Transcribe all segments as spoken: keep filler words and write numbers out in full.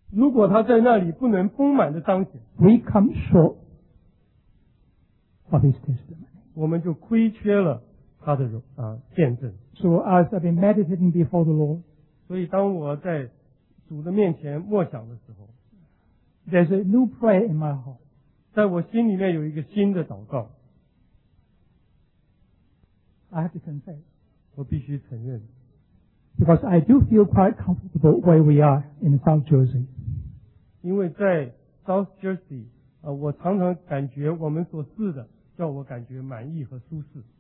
如果他在那里不能丰满的彰显， we come short of his testimony. 我们就亏缺了他的荣啊见证。 So as I've been meditating before the Lord, 所以当我在主的面前默想的时候， there's a new prayer in my heart. 在我心里面有一个新的祷告， I have to confess. 我必须承认， Because I do feel quite comfortable where we are in South Jersey. 因为在 South Jersey 啊，我常常感觉我们所事的叫我感觉满意和舒适，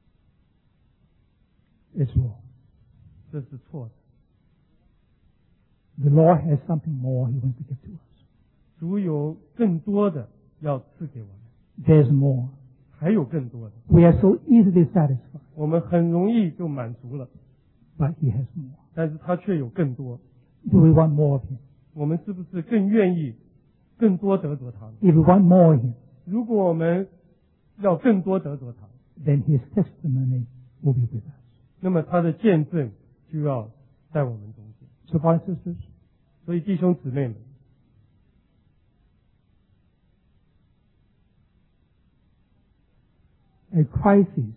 It's wrong. 这是错的。 The Lord has something more He wants to give to us. 主有更多的要赐给我们， There's more. 还有更多的， We are so easily satisfied, 我们很容易就满足了， but He has more. 但是他却有更多。 Do we want more of Him? 我们是不是更愿意更多得着他呢？ If we want more of Him, 如果我们要更多得着他， then His testimony will be with us. 那么他的见证就要在我们中间。 So, brothers and sisters, 所以弟兄姊妹们， a crisis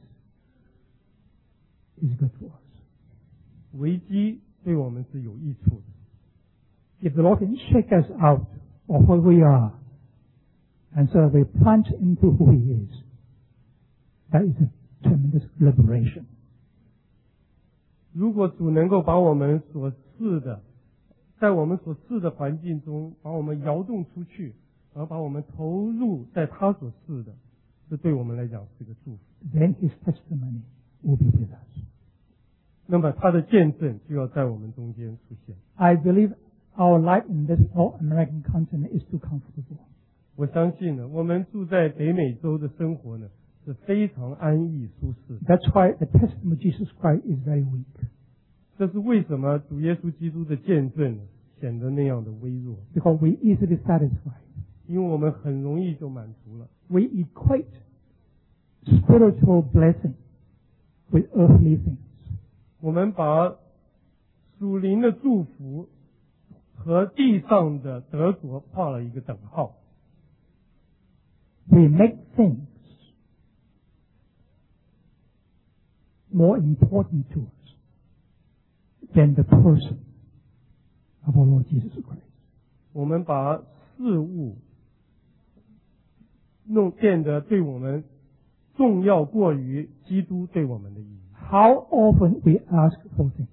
is good for us. 危机对我们是有益处的。 If the Lord can shake us out of where we are, and so we plunge into who He is, that is a tremendous liberation. 如果主能够把我们所事的，在我们所事的环境中，把我们摇动出去，而把我们投入在他所事的，这对我们来讲是个祝福。 Then His testimony will be with us. 那么他的见证就要在我们中间出现。 I believe our life in this North American continent is too comfortable. 我相信呢，我们住在北美洲的生活呢是非常安逸舒适的。 That's why the testimony of Jesus Christ is very weak. 这是为什么主耶稣基督的见证显得那样的微弱？ Because we easily satisfy. 因为我们很容易就满足了。 We equate spiritual blessing with earthly things. 我们把属灵的祝福和地上的得着画了一个等号。 We make things more important to us than the person of our Lord Jesus Christ. 我们把事物弄变得对我们重要过于基督对我们的意义。 How often we ask for things.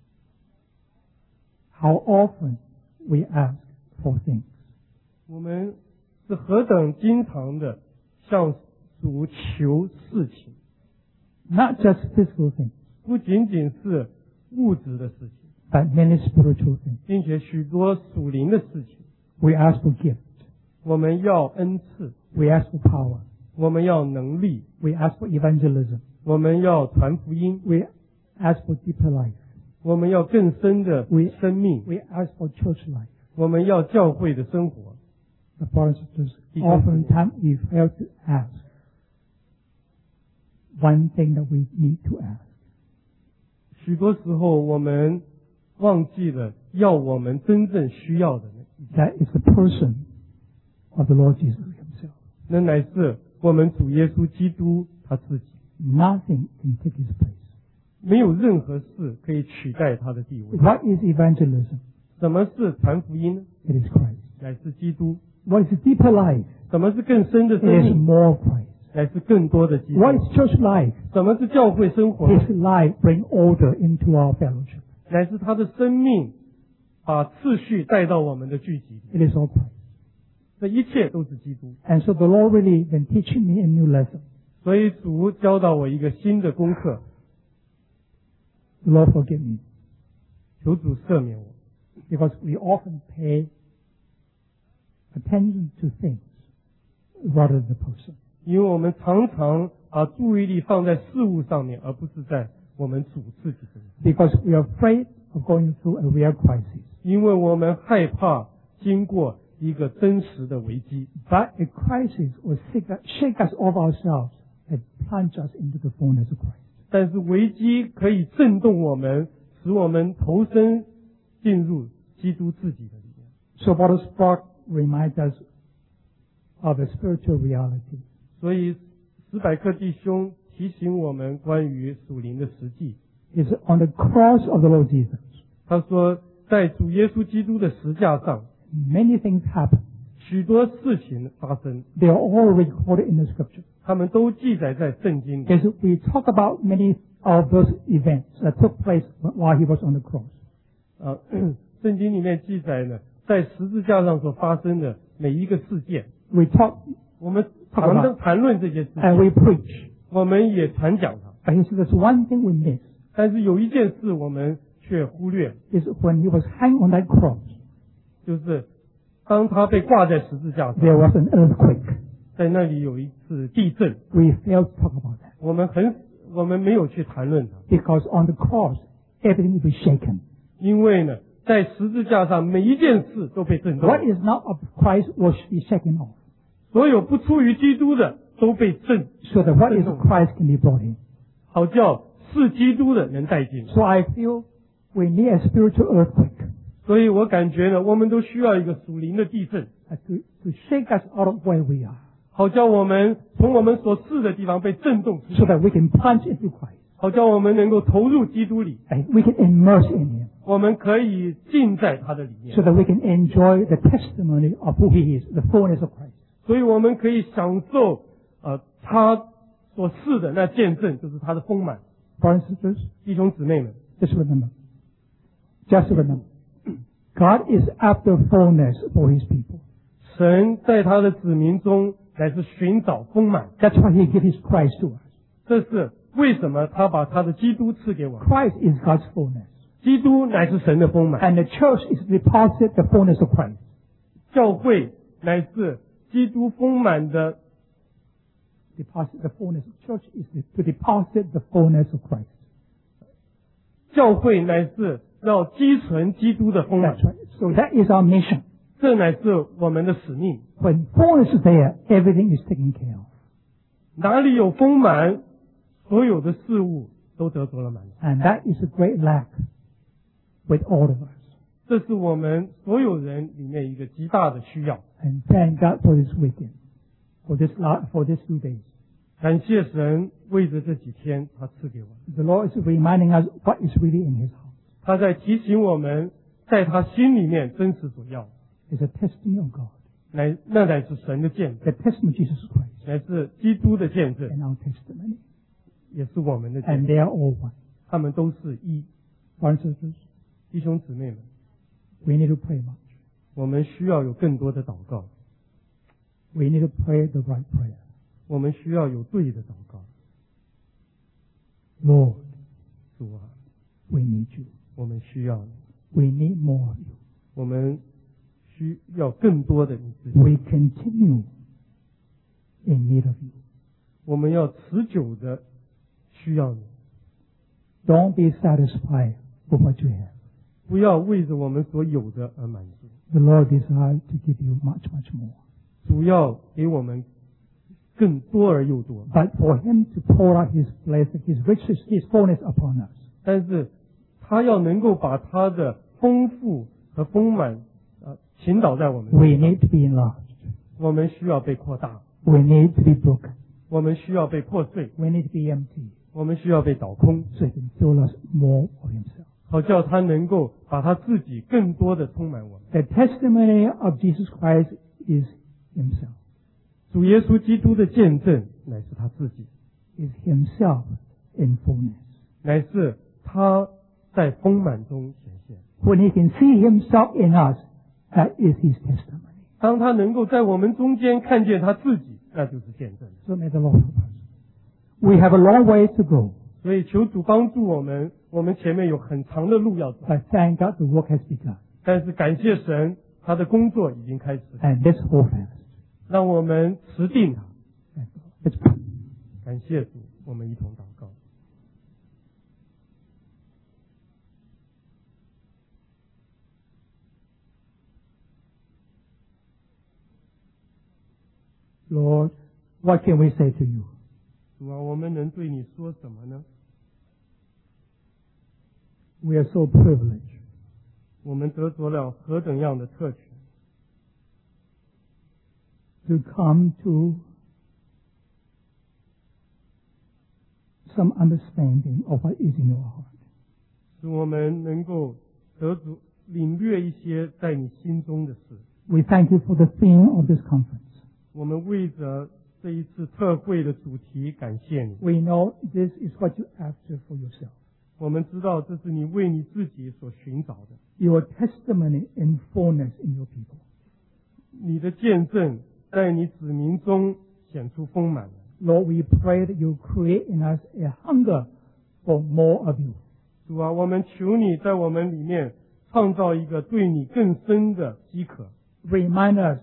How often we ask for things. 我们是何等经常的向主求事情， Not just physical things, 不仅仅是物质的事情， but many spiritual things. 并且许多属灵的事情。 We ask for gift. 我们要恩赐， We ask for power. 我们要能力， We ask for evangelism. 我们要传福音， We ask for deeper life. 我们要更深的 We- 生命， We ask for church life. 我们要教会的生活。 The brothers and sisters, Because- oftentimes we fail to ask one thing that we need to ask. 许多时候，我们忘记了要我们真正需要的那， That is the person of the Lord Jesus Himself. 那乃是我们主耶稣基督他自己。 Nothing can take His place. 没有任何事可以取代他的地位。 What is evangelism? 什么是传福音呢？ It is Christ. 乃是基督。 What is deeper life? 什么是更深的 It 生 is 命？ more of Christ. 乃是更多的基督。 What is church life? 什么是教会生活呢？ His life bring order into our fellowship. 乃是他的生命把次序带到我们的聚集里。 It is all Christ. 这一切都是基督。 And so the Lord really been teaching me a new lesson. 所以主教导我一个新的功课， The Lord forgive me. 求主赦免我。 Because we often pay attention to things rather than the person. 因为我们常常把注意力放在事物上面，而不是在我们主自己身上。 Because we are afraid of going through a real crisis. 因为我们害怕经过一个真实的危机。 But a crisis will shake us, shake us off ourselves and plunge us into the fullness of Christ. 但是危机可以震动我们，使我们投身进入基督自己的里面。 So Brother Spark reminds us of a spiritual reality. 所以史百克弟兄提醒我们关于属灵的实际。 Is on the cross of the Lord Jesus. 他说，在主耶稣基督的十架上， Many things happen. 许多事情发生， They are all recorded in the scripture. 他们都记载在圣经里。 As we talk about many of those events that took place while he was on the cross. 啊，圣经里面记载呢，在十字架上所发生的每一个事件， We talk 我们常常谈论这些事 and 情， we preach. 我们也传讲它。 But he said there's one thing we miss. 但是有一件事我们却忽略， Is when he was hanged on that cross, 就是当他被挂在十字架 there 上， was an earthquake. 在那里有一次地震， We failed to talk about that. 我们很我们没有去谈论它， Because on the cross, everything will be shaken. 因为呢，在十字架上每一件事都被震动， What is not of Christ will be shaken off. 所有不出于基督的都被震， So that what is of Christ can be brought in. 好叫是基督的能带进。 So I feel we need a spiritual earthquake 所以我感觉呢，我们都需要一个属灵的地震， uh, to, to shake us out of where we are. 好叫我们从我们所是的地方被震动出 So 来， that we can plunge into Christ. 好叫我们能够投入基督里， And we can immerse in Him. 我们可以浸在他的里面 So，that we can enjoy the testimony of who He is, the fullness of Christ. 所以我们可以享受呃他所是的那见证，就是他的丰满。 Brothers and sisters, 弟兄姊妹们， just remember. Just remember. God is after fullness for His people. 神在他的子民中乃是寻找丰满， That's why He gives His Christ to us. 这是为什么他把他的基督赐给我们。 Christ is God's fullness. 基督乃是神的丰满， And the church is to deposit the fullness of Christ. 教会乃是基督丰满的， Deposit the fullness. Church is to deposit the fullness of Christ. 教会乃是要积存基督的丰满 That's，right. So that is our mission. 这乃是我们的使命。 When fullness is there, everything is taken care of. 哪里有丰满，所有的事物都得着了满足。 And that is a great lack with all of us. 这是我们所有人里面一个极大的需要。 And thank God for this weekend, for this la- for these few days. 感谢神为着这几天他赐给我们， The Lord is reminding us what is really in His heart. 他在提醒我们，在他心里面真实所要， It's a testimony of God, 乃那乃是神的见证， the testimony of Jesus Christ, 乃是基督的见证， and our testimony. 也是我们的见 And 证。 they are all one. 他们都是一。 Brothers and sisters, 弟兄姊妹们， we need to pray much. 我们需要有更多的祷告， We need to pray the right prayer. 我们需要有对的祷告。 Lord, 主啊， we need you. 我们需要你， We need more of you. 我们需要更多的你自己。 We continue in need of you. 我们要持久的需要你， Don't be satisfied with what you have. 不要为着我们所有的而满足， The Lord desires to give you much, much more. 主要给我们更多而又多。 But for Him to pour out His blessing, His riches, His fullness upon us, 但是他要能够把他的丰富和丰满呃倾倒在我们 we 身上， need to be enlarged. 我们需要被扩大， We need to be broken. 我们需要被破碎， We need to be empty 我们需要被倒空， so He can fill us more of Himself. 好叫他能够把他自己更多的充满我们。 The testimony of Jesus Christ is Himself, 主耶稣基督的见证乃是他自己， is Himself in fullness. 乃是他在丰满中显现。 When He can see Himself in us, that is His testimony. 当他能够在我们中间看见他自己，那就是见证。 So may the Lord help us. We have a long way to go, 所以求主帮助我们，我们前面有很长的路要走， but thank God the work has begun. 但是感谢神，他的工作已经开始， And let's hold fast. 让我们持定他。 Let's pray. 感谢主，我们一同祷告。 Lord, what can we say to you? 主啊，我们能对你说什么呢？ We are so privileged 我们得着了何等样的特权， to come to some understanding of what is in your heart. 使我们能够得主领略一些在你心中的事。 We thank you for the theme of this conference. 我们为着这一次特会的主题感谢你。 We know this is what you after for yourself. 我们知道这是你为你自己所寻找的。 Your testimony in fullness in your people. 你的见证在你子民中显出丰满了。 Lord, we pray that you create in us a hunger for more of you. 主啊，我们求你在我们里面创造一个对你更深的饥渴。 Remind us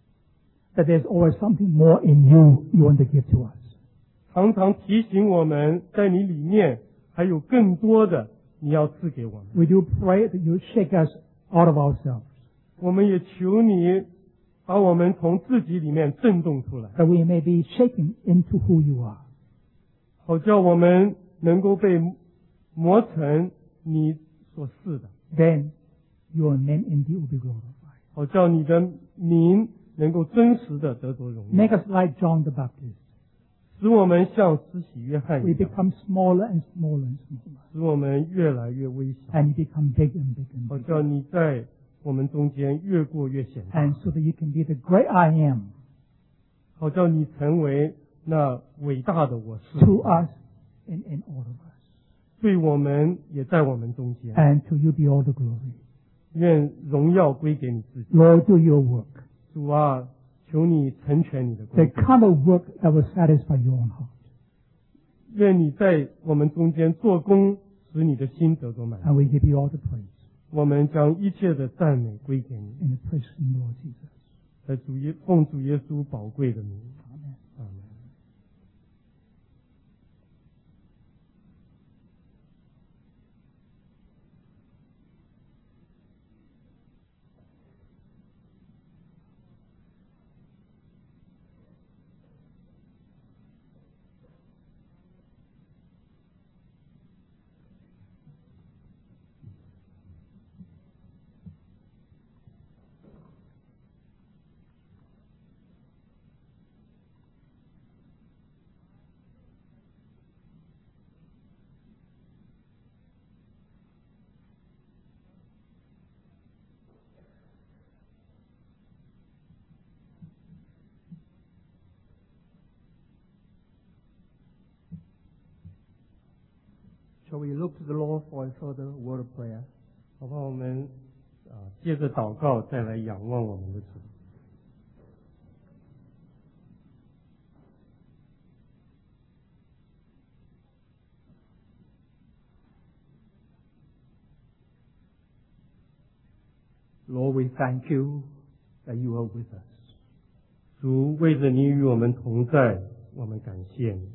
that there's always something more in you you want to give to us. 常常提醒我们在你里面还有更多的你要赐给我们。 We do pray that you shake us out of ourselves, 我们也求你把我们从自己里面震动出来， that we may be shaken into who you are. 好叫我们能够被磨成你所示的， Then your name indeed will be glorified. 好叫你的名能够真实的得着荣耀， Make us like John the Baptist. 使我们像施洗约翰 We 一样， become smaller and smaller and smaller. 使我们越来越微小， And you become bigger and bigger and 好 bigger. 叫你在我们中间越过越显大， And so that you can be the great I am 好叫你成为那伟大的我是， to us and in all of us. 对我们也在我们中间， And to you be all the glory. 愿荣耀归给你自己。 Lord, do your work. 主啊，求你成全你的工 The 作， kind of work that will satisfy your own heart. 愿你在我们中间做工，使你的心得着满足。 And we give you all the praise 我们将一切的赞美归给你， in the precious name of Lord Jesus. 在主耶奉主耶稣宝贵的名。 Amen. 阿门。 Shall we look to the Lord for a further word of prayer? 好吧，我们啊接着祷告，再来仰望我们的主。 Lord, we thank you that you are with us. 主，为着你与我们同在，我们感谢你。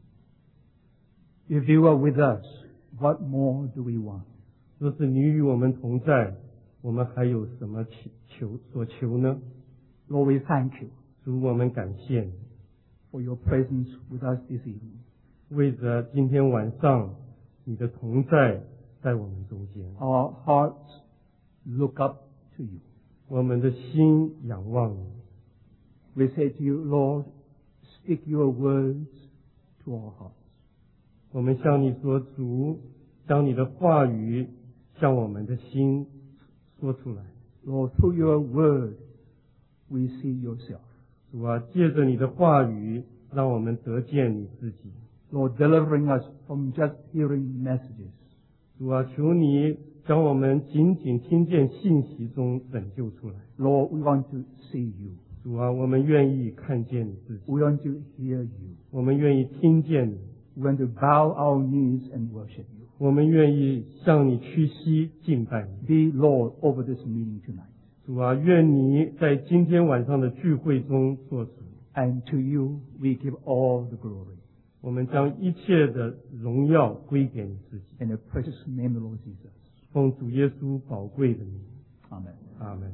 If you are with us, what more do we want? 若是你与我们同在，我们还有什么祈求所求呢？ Lord, we thank you 主，我们感谢你， for your presence with us this evening. 为着今天晚上你的同在在我们中间， Our hearts look up to you. 我们的心仰望你。 We say to you, Lord, speak your words to our hearts. 我们向你说，主，将你的话语向我们的心说出来。 Lord, through your word, we see yourself. 主啊，借着你的话语，让我们得见你自己。 Lord, delivering us from just hearing messages. 主啊，求你将我们仅仅听见信息中拯救出来。 Lord, we want to see you. 主啊，我们愿意看见你自己， We want to hear you. 我们愿意听见你， We want to bow our knees and worship you. 我们愿意向你屈膝敬拜你。 Be Lord over this meeting tonight. 主啊，愿你在今天晚上的聚会中做主。 And to you we give all the glory. 我们将一切的荣耀归给你自己。 In the precious name of the Lord Jesus. 奉主耶稣宝贵的名， Amen. 阿门。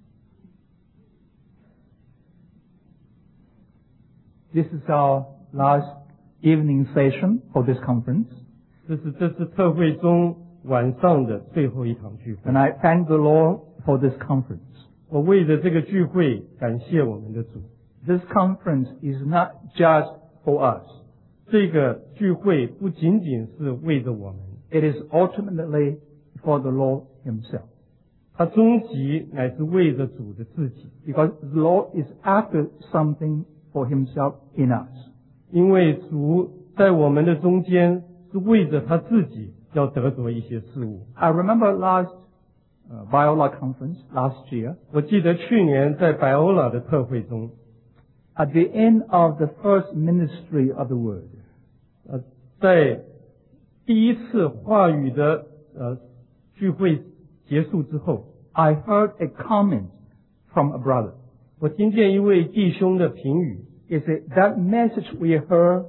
This is our last evening session for this conference. 这是这次特会中晚上的最后一场聚会。 And I thank the Lord for this conference. 我为着这个聚会感谢我们的主。 This conference is not just for us. 这个聚会不仅仅是为着我们， It is ultimately for the Lord Himself. 它终极乃是为着主的自己， Because the Lord is after something for Himself in us. 因为主在我们的中间是为着他自己要得着一些事物。 I remember last uh, Biola conference last year. 我记得去年在百欧拉的特会中， At the end of the first ministry of the word, 呃，在第一次话语的呃聚会结束之后， I heard a comment from a brother. 我听见一位弟兄的评语， He said, that message we heard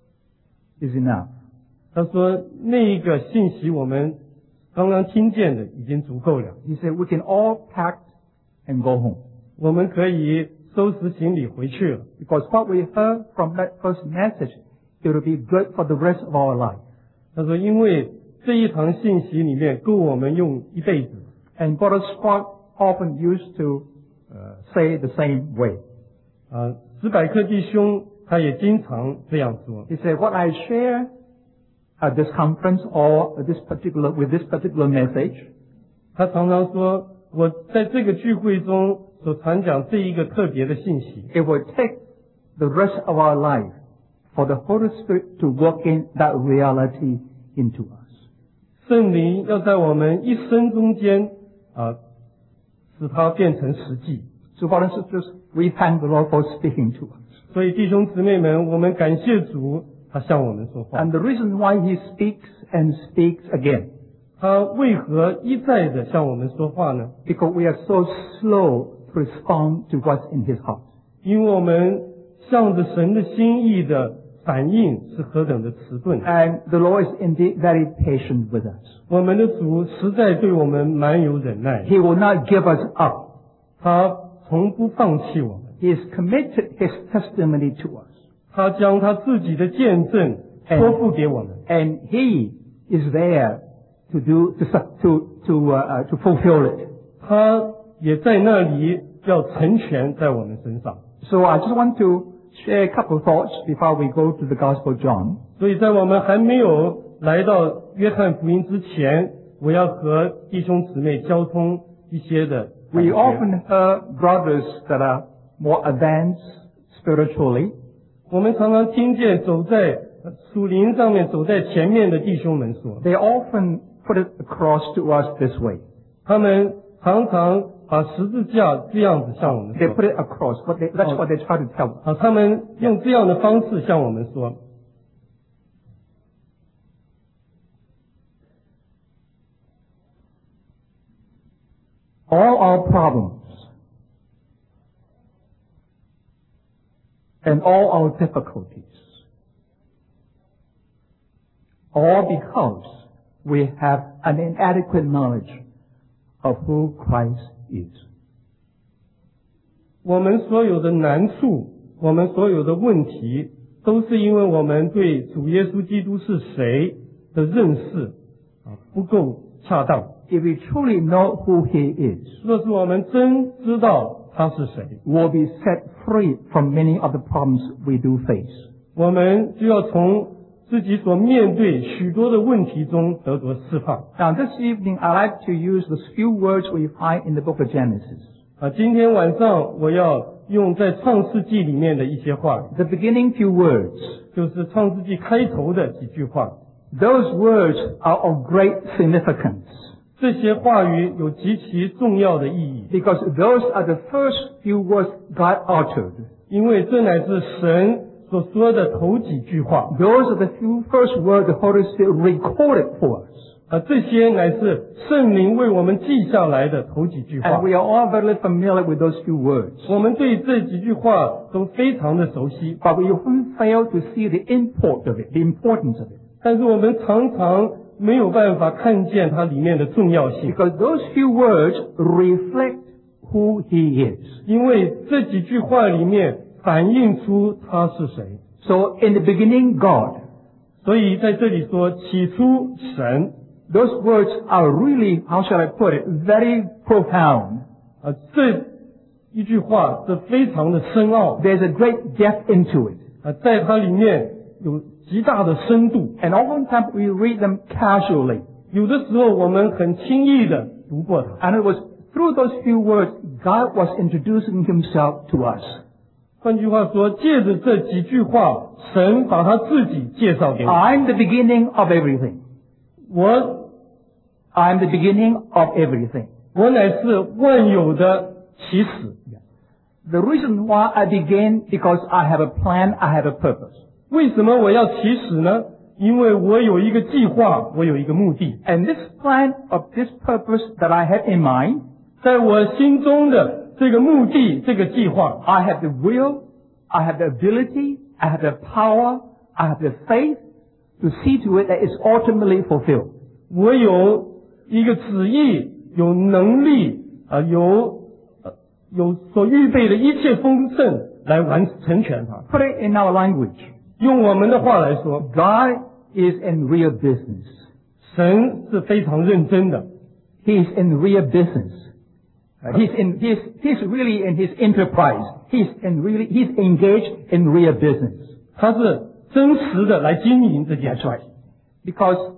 is enough. 他说那个信息我们刚刚听见的已经足够了， He said, we can all pack and go home. 我们可以收拾行李回去了。 Because what we heard from that first message, it will be good for the rest of our life. 他说因为这一堂信息里面够我们用一辈子。 And Brother Scott often used to uh, say the same way. 啊，史百克弟兄他也经常这样说。 He said, what I share at this conference or this particular, with this particular message, 他常常说，我在这个聚会中所传讲这一个特别的信息， it will take the rest of our life for the Holy Spirit to work in that reality into us. 圣灵要在我们一生中间啊，使它变成实际。 So, brothers and sisters, we thank the Lord for speaking to us. 所以弟兄姊妹们，我们感谢主，他向我们说话。 And the reason why He speaks and speaks again, 他为何一再的向我们说话呢？ because we are so slow to respond to what's in His heart. 因为我们向着神的心意的反应是何等的迟钝。 And the Lord is indeed very patient with us. 我们的主实在对我们蛮有忍耐， He will not give us up. 他从不放弃我们， He has committed His testimony to us. 他将他自己的见证托付给我们， And He is there to do, to, su- to, to, uh, uh, to fulfill it. 他也在那里要成全在我们身上。 So I just want to share a couple of thoughts before we go to the Gospel of John. 所以在我们还没有来到约翰福音之前，我要和弟兄姊妹交通一些的感 We 觉。 often hear brothers that are more advanced spiritually. 我们常常听见走在属灵上面走在前面的弟兄们说， They often put it across to us this way. 他们常常把十字架这样子向我们 They 说 put it across. What they, that's what they try to tell us. 啊，他们用这样的方式向我们说， All our problems and all our difficulties, all because we have an inadequate knowledge of who Christ is. 我们所有的难处，我们所有的问题，都是因为我们对主耶稣基督是谁的认识啊不够恰当。 If we truly know who He is, 若是我们真知道他是谁， we'll be set free from many of the problems we do face. 我们就要从自己所面对许多的问题中得着释放。 Now this evening I like to use the few words we find in the book of Genesis. 啊，今天晚上我要用在创世纪里面的一些话语， The beginning few words. 就是创世纪开头的几句话。 Those words are of great significance. 这些话语有极其重要的意义， Because those are the first few words God uttered. 因为这乃是神所说的头几句话。 Those are the few first words the Holy Spirit recorded for us. 啊，这些乃是圣灵为我们记下来的头几句话 And。we are all very familiar with those few words. 我们对这几句话都非常的熟悉， But we often fail to see the import of it, the importance of it. 但是我们常常没有办法看见它里面的重要性， Because those few words reflect who He is. 因为这几句话里面反映出他是谁。 So in the beginning, God. 所以在这里说，起初神 Those words are really, how shall I put it, very profound. 啊，这一句话是非常的深奥， There's a great depth into it. 啊，在它里面有极大的深度。 And oftentimes we read them casually. 有的时候我们很轻易的读过它。 And it was through those few words, God was introducing himself to us. 换句话说，借着这几句话，神把他自己介绍给我。 I'm the beginning of everything. 我 I'm the beginning of everything. 我乃是万有的起始。 The reason why I began, because I have a plan, I have a purpose. 为什么我要起始呢？因为我有一个计划，我有一个目的。 And this plan of this purpose that I have in mind, 在我心中的这个目的，这个计划， I have the will, I have the ability, I have the power, I have the faith to see to it that it's ultimately fulfilled. 我有一个旨意，有能力啊、有呃有所预备的一切丰盛来完成全它。 Put it in our language. 用我们的话来说， God is in real business. 神是非常认真的， He is in real business. Uh, He's in, he's, he's really in his enterprise. He's in really, he's engaged in real business. 他是真实的来经营这件 That's 事。 right. Because,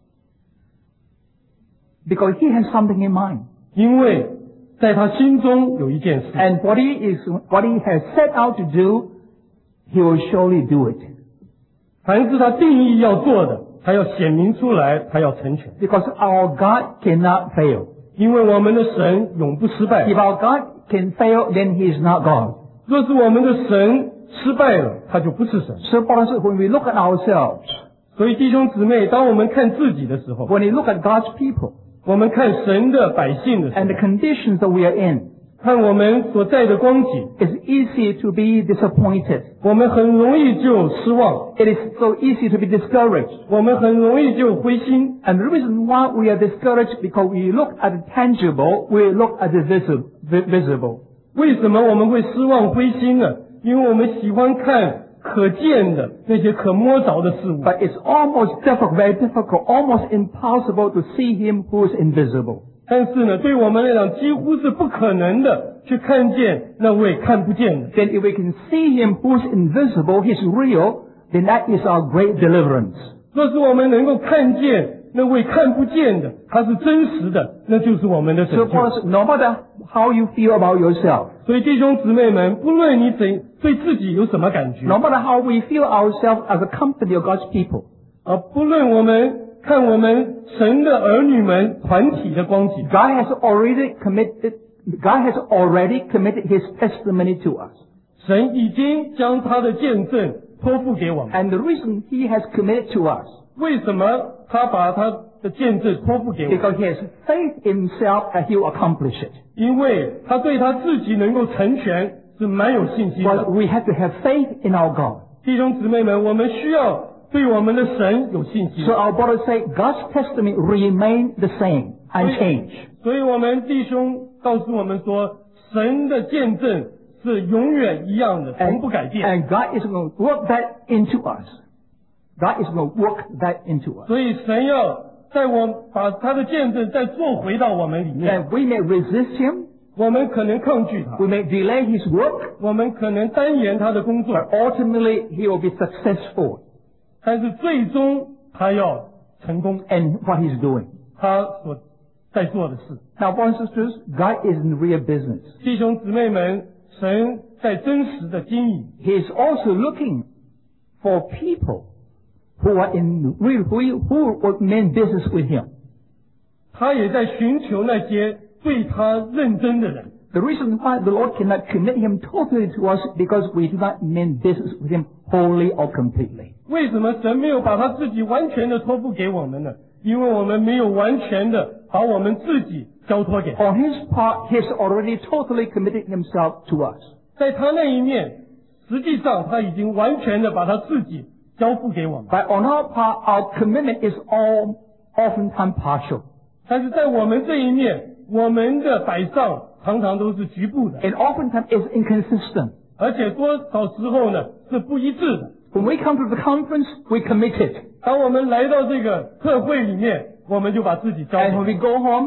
because he has something in mind. 因为在他心中有一件事， And what he is, what he has set out to do, he will surely do it. 凡是他定义要做的，他要显明出来，他要成全。 Because our God cannot fail. 因为我们的神永不失败 If。our God can fail, then he is not God. 若是我们的神失败了，他就不是神。 So, brothers, when we look at ourselves, 所以弟兄姊妹，当我们看自己的时候， when we look at God's people 我们看神的百姓的时 and the 候， conditions that we are in, 看我们所在的光景， it's easy to be disappointed. 我们很容易就失望， It is so easy to be discouraged. 我们很容易就灰心。 And the reason why we are discouraged, because we look at the tangible, we look at the visi- vi- visible. 为什么我们会失望灰心呢？因为我们喜欢看可见的那些可摸着的事物。 But it's almost difficult, very difficult, almost impossible to see him who is invisible. 但是呢，对我们来讲，几乎是不可能的去看见那位看不见的。 Then if we can see him who is invisible, he's real, then that is our great deliverance. 若是我们能够看见那位看不见的，他是真实的，那就是我们的 So 拯 for 救。 us, no matter how you feel about yourself, 所以弟兄姊妹们，不论你怎对自己有什么感觉， no matter how we feel ourselves as a company of God's people, 啊，不论我们看我们神的儿女们团体的光景， God has already committed, God has already committed his testimony to us. 神已经将他的见证托付给我们。 And the reason he has committed to us, 为什么他把他的见证托付给我们？ because he has faith in himself that he will accomplish it. 因为他对他自己能够成全是蛮有信心 But 的。 we have to have faith in our God. 弟兄姊妹们，我们需要对我们的神有信心 So。our brothers say God's testimony remain the same, unchanged. 所以我们弟兄告诉我们说，神的见证是永远一样的，从 And, 不改变。 and God is going to work that into us. God is going to work that into us. 所以神要在我把他的见证再做回到我们里面。 And we may resist him, 我们可能抗拒他， we may delay his work, 我们可能单延他的工作， but ultimately he will be successful 但是最终他要成功， in what he's doing. 他所在做的事。 Now, brothers and sisters, God is in real business. 弟兄姊妹们，神在真实的经营， He is also looking for people who are in real, who, who will mean business with him. 他也在寻求那些对他认真的人。 The reason why the Lord cannot commit him totally to us because we do not mean business with him wholly or completely. 为什么神没有把他自己完全的托付给我们呢？因为我们没有完全的把我们自己交托给他。 On his part, he has already totally committed himself to us. 在他那一面，实际上他已经完全的把他自己交付给我们。 But on our part, our commitment is all oftentimes partial. 但是在我们这一面，我们的摆上常常都是局部的， And oftentimes it's inconsistent. 而且多少时候呢是不一致的。 When we come to the conference, we commit it. 当我们来到这个特会里面，我们就把自己交 And 给 when 他。 we go home,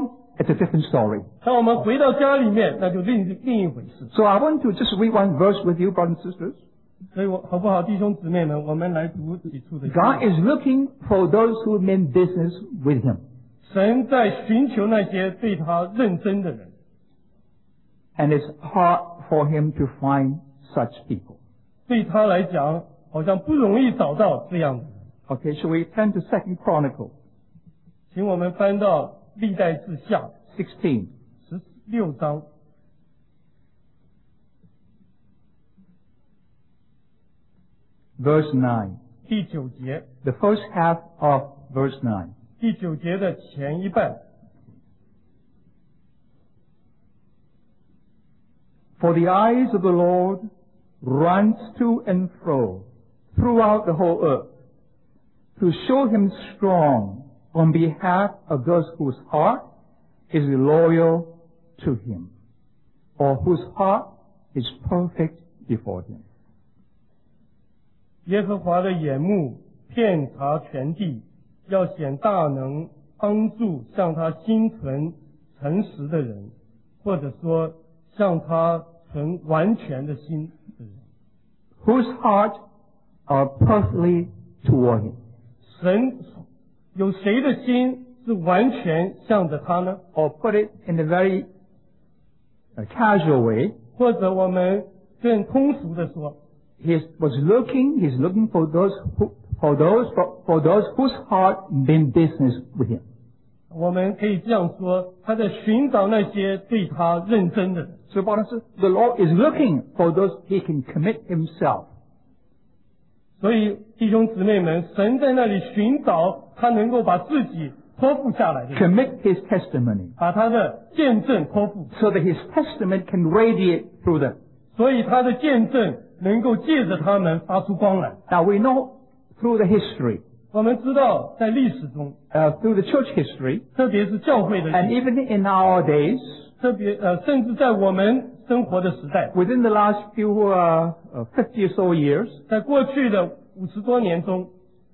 it's a different story. 当我们回到家里面，那就另另一回事。 So I want to just read one verse with you, brothers and sisters. 所以我好不好，弟兄姊妹们，我们来读几处的经 God 文。 is looking for those who mean business with Him. 神在寻求那些对他认真的人， And it's hard for Him to find such people. 对他来讲好像不容易找到这样的人。 Okay, shall we turn to Second Chronicle 请我们翻到历代志下 sixteen. 十六章 Verse nine. 第九节， The first half of verse nine. 第九节的前一半。 For the eyes of the Lord runs to and fro throughout the whole earth to show Him strong on behalf of those whose heart is loyal to Him, or whose heart is perfect before Him. 耶和华的眼目遍察全地，要显大能，帮助向他心存诚实的人，或者说向他存完全的心的人。 Whose heart are perfectly toward Him. 神有谁的心是完全向着他呢？ Or put it in a very uh, casual way, 或者我们更通俗的说， He was looking, He's looking for those who, for those, for, for those whose heart mean business with Him. 我们可以这样说，他在寻找那些对他认真的人。 So, brothers and sisters, the Lord is looking for those He can commit Himself. 所以弟兄姊妹们，神在那里寻找他能够把自己托付下来的人， Commit His testimony 把他的见证托付， so that His testament can radiate through them. 所以他的见证能够借着他们发出光来。 Now, we know through the history, 我们知道，在历史中， uh, through the church history, 特别是教会的 and 历史， even in our days, 特别呃，甚至在我们生活的时代， within the last few uh, uh, fifty or so years, 在过去的五十多年中，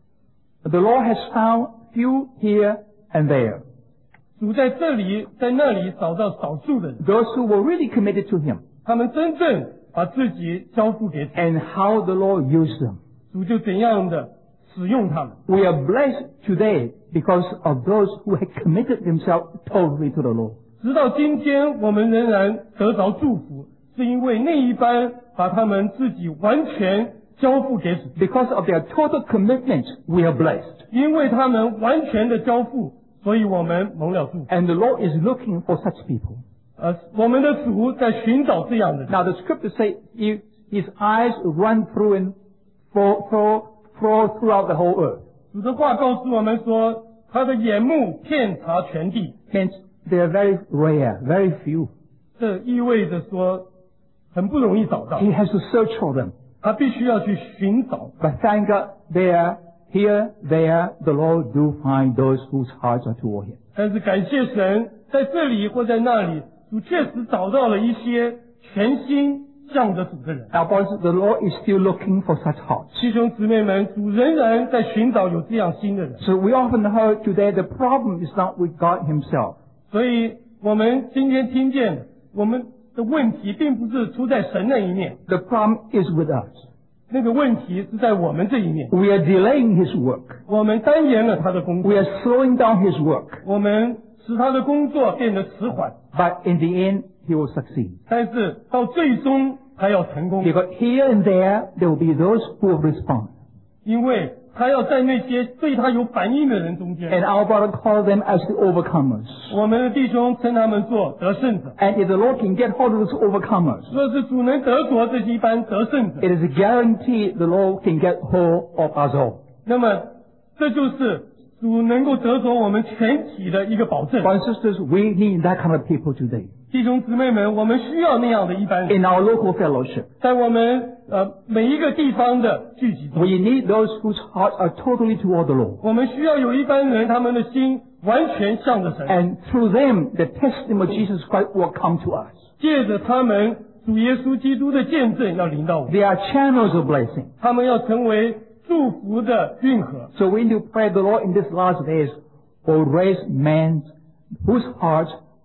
the Lord has found few here and there, 主在这里在那里找到少数的人， those who were really committed to Him, 他们真正把自己交付给主， and how the Lord used them. 主就怎样的使用他们。 We are blessed today because of those who have committed themselves totally to the Lord. 直到今天，我们仍然得着祝福，是因为那一班把他们自己完全交付给主， Because of their total commitment, we are blessed. 因为他们完全的交付，所以我们蒙了祝福。 And the Lord is looking for such people. 呃，我们的主在寻找这样的人。 Now the scriptures say he, His eyes run through and flow, flow, flow throughout the whole earth. 主的话告诉我们说，他的眼目遍察全地， Hence, they are very rare, very few. 这意味着说很不容易找到， He has to search for them. 他必须要去寻找。 But thank God, there, here, there, the Lord do find those whose hearts are toward Him. 但是感谢神，在这里或在那里，主确实找到了一些全心向着主的人。 Now, brothers, the Lord is still looking for such hearts. 弟兄姊妹们，主仍然在寻找有这样心的人。 So we often heard today the problem is not with God Himself. 所以我们今天听见，我们的问题并不是出在神那一面， The problem is with us. 那个问题是在我们这一面。 We are delaying His work. 我们单延了他的工 We 作， are slowing down His work. 我们使他的工作变得迟缓， But in the end, He will succeed. 但是到最终他要成功， Because here and there, there will be those who will respond. 因为他要在那些对他有反应的人中间。 And our brother called them as the overcomers. 我们的弟兄称他们做得胜者。 And if the Lord can get hold of those overcomers, 若是主能得着这一般得胜者， it is a guarantee the Lord can get hold of us all. 那么这就是主能够得着我们全体的一个保证。 Brothers and sisters, we need that kind of people today 弟兄姊妹们，我们需要那样的一般人， in our local fellowship. 在我们呃每一个地方的聚集中， We need those whose hearts are totally toward the Lord. 我们需要有一般人，他们的心完全向着神， And through them, the testimony of Jesus Christ will come to us. 借着他们主耶稣基督的见证要临到我们， They are channels of blessing. 他们要成为祝福的运河。 So we need to pray the Lord in these last days will raise men whose hearts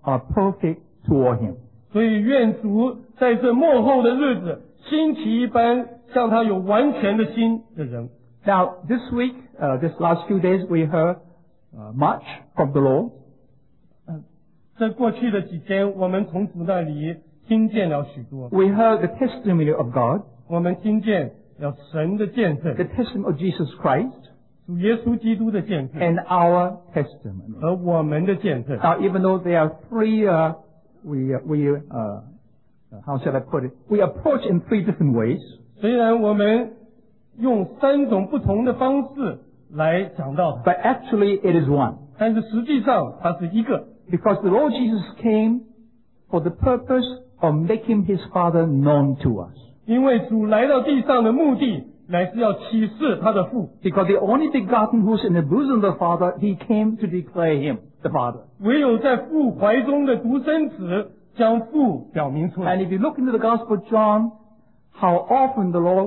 are perfect toward him. 所以愿主在这末后的日子兴起一般向他有完全的心的人。 Now, this week, uh, this last few days, we heard uh, much from the Lord. 在过去的几天，我们从主那里听见了许多， We heard the testimony of God, 我们听见了神的见证， the testimony of Jesus Christ, 主耶稣基督的见证 and our testimony. 和我们的见证。 Now, even though there are three, uh, we, uh, we, uh, how shall I put it? We approach in three different ways. 虽然我们用三种不同的方式来讲到它， But actually, it is one. 但是实际上它是一个， Because the Lord Jesus came for the purpose of making his Father known to us. 因为主来到地上的目的乃是要启示他的父， Because the only begotten who's in the bosom of the Father, he came to declare him, the Father. 唯有在父怀中的独生子将父表明出 And 来。 if you look into the Gospel of John, how often the Lord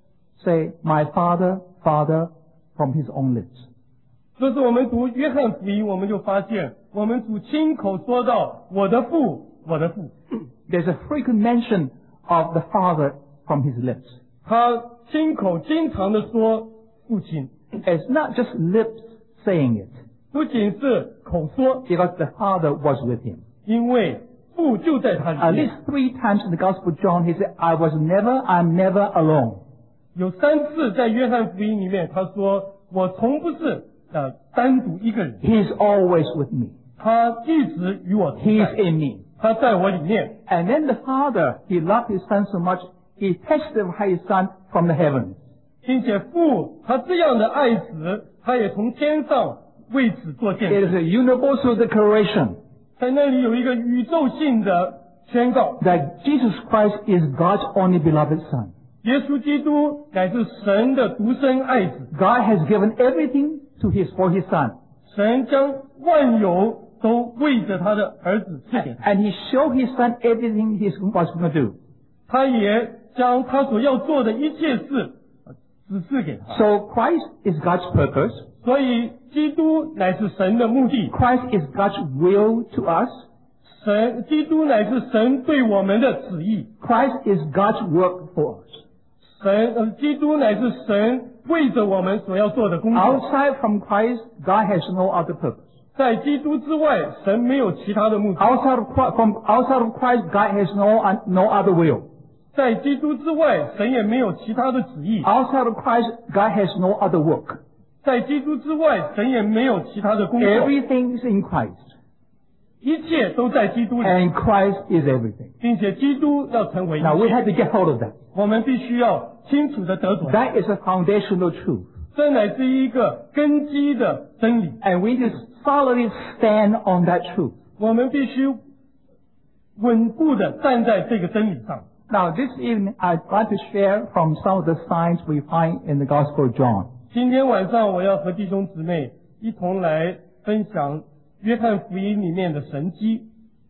say, my Father, Father, from his own lips. 这是我们读约翰福音，我们就发现，我们主亲口说到我的父，我的父。 There's a frequent mention of the Father from his lips. 他亲口经常的说父亲， It's not just lips saying it, 不仅是口说， because the Father was with him. 因为父就在他 At 里面。 least three times in the Gospel of John, he said, I was never, I'm never alone. 有三次在约翰福音里面，他说我从不是呃单独一个人， He's always with me. 他一直与我同 He's 在， in me. 他在我里面。 And then the Father, he loved his Son so much, he testified his Son from the heavens. 并且父他这样的爱子，他也从天上为此做见 It 证。 is a universal declaration 在那里有一个宇宙性的宣告： that Jesus Christ is God's only beloved Son. 耶稣基督乃是神的独生爱子。 God has given everything to his, for his Son. 神将万有都为着他的儿子赐给他， And he showed his Son everything he was going to do. 他也将他所要做的一切事呃指示给他。 So Christ is God's purpose. 所以，基督乃是神的目的， Christ is God's will to us. 神基督乃是神对我们的旨意， Christ is God's work for us. 神呃，基督乃是神为着我们所要做的工作。 Outside from Christ, God has no other purpose. 在基督之外，神没有其他的目的。 Outside of Christ, from outside of Christ, God has no no other will. 在基督之外，神也没有其他的旨意。 Outside of Christ, God has no other work. 在基督之外，神也没有其他的工作。 Everything is in Christ, 一切都在基督里， and Christ is everything. 并且基督要成为一 Now we 切。 have to get hold of that. 我们必须要清楚的得着， That is a foundational truth, 这乃是一个根基的真理。 and we need to solidly stand on that truth. 我们必须稳固的站在这个真理上。 Now, this evening, I'd like to share from some of the signs we find in the Gospel of John. 今天晚上我要和弟兄姊妹一同来分享约翰福音里面的神迹，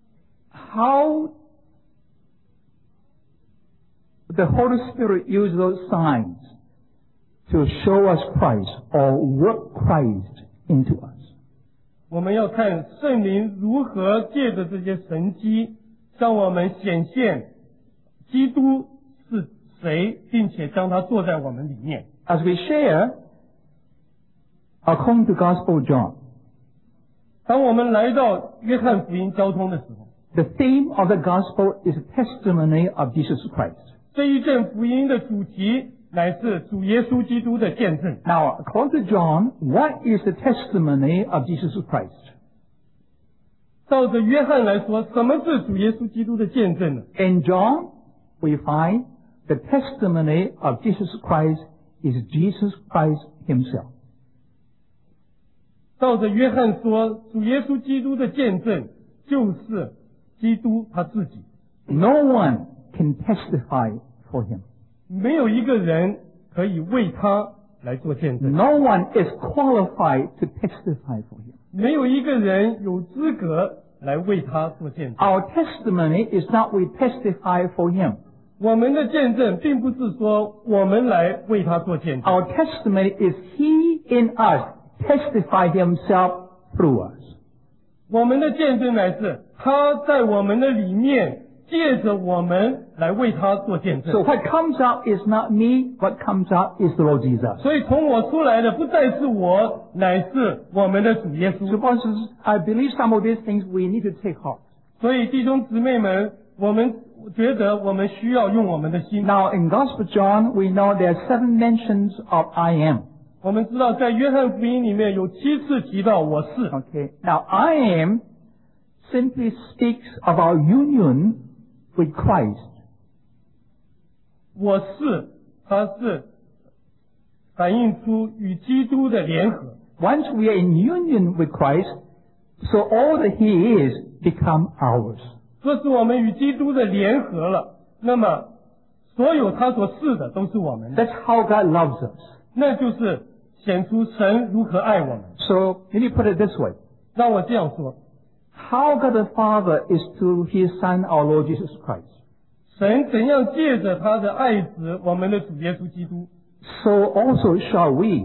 How the Holy Spirit used those signs to show us Christ or work Christ into us. 我们要看圣灵如何借着这些神迹向我们显现基督是谁，并且将他坐在我们里面。 As we share, according to Gospel of John, 当我们来到约翰福音交通的时候， the theme of the Gospel is testimony of Jesus Christ. 这一卷福音的主题乃是主耶稣基督的见证。 Now, according to John, what is the testimony of Jesus Christ? 照着约翰来说，什么是主耶稣基督的见证呢？ In John, we find the testimony of Jesus Christ is Jesus Christ himself. 照着约翰说，主耶稣基督的见证就是基督他自己， No one can testify for him. 没有一个人可以为他来做见证， No one is qualified to testify for him. 没有一个人有资格来为他做见证。 Our testimony is not we testify for him. 我们的见证并不是说我们来为他做见证， Our testimony is he in us testify himself through us. 我们的见证乃是他在我们的里面，借着我们来为他做见证。 So what comes out is not me, what comes out is the Lord Jesus. 所以从我出来的不再是我，乃是我们的主耶 So 稣。 brothers and sisters, I believe some of these things we need to take heart. 所以弟兄姊妹们，我们觉得我们需要用我们的心。 Now in Gospel of John, we know there are seven mentions of I am. 我们知道在约翰福音里面有七次提到我是。 Okay. Now I am simply speaks of our union with Christ. 我是，它是反映出与基督的联合。 Once we are in union with Christ, so all that He is become ours. 若是我们与基督的联合了，那么所有他所是的都是我们的。 That's how God loves us. 那就是显出神如何爱我们。 So let me put it this way. 让我这样说， How God the Father is to His Son, our Lord Jesus Christ. 神怎样借着他的爱子，我们的主耶稣基督， So also shall we,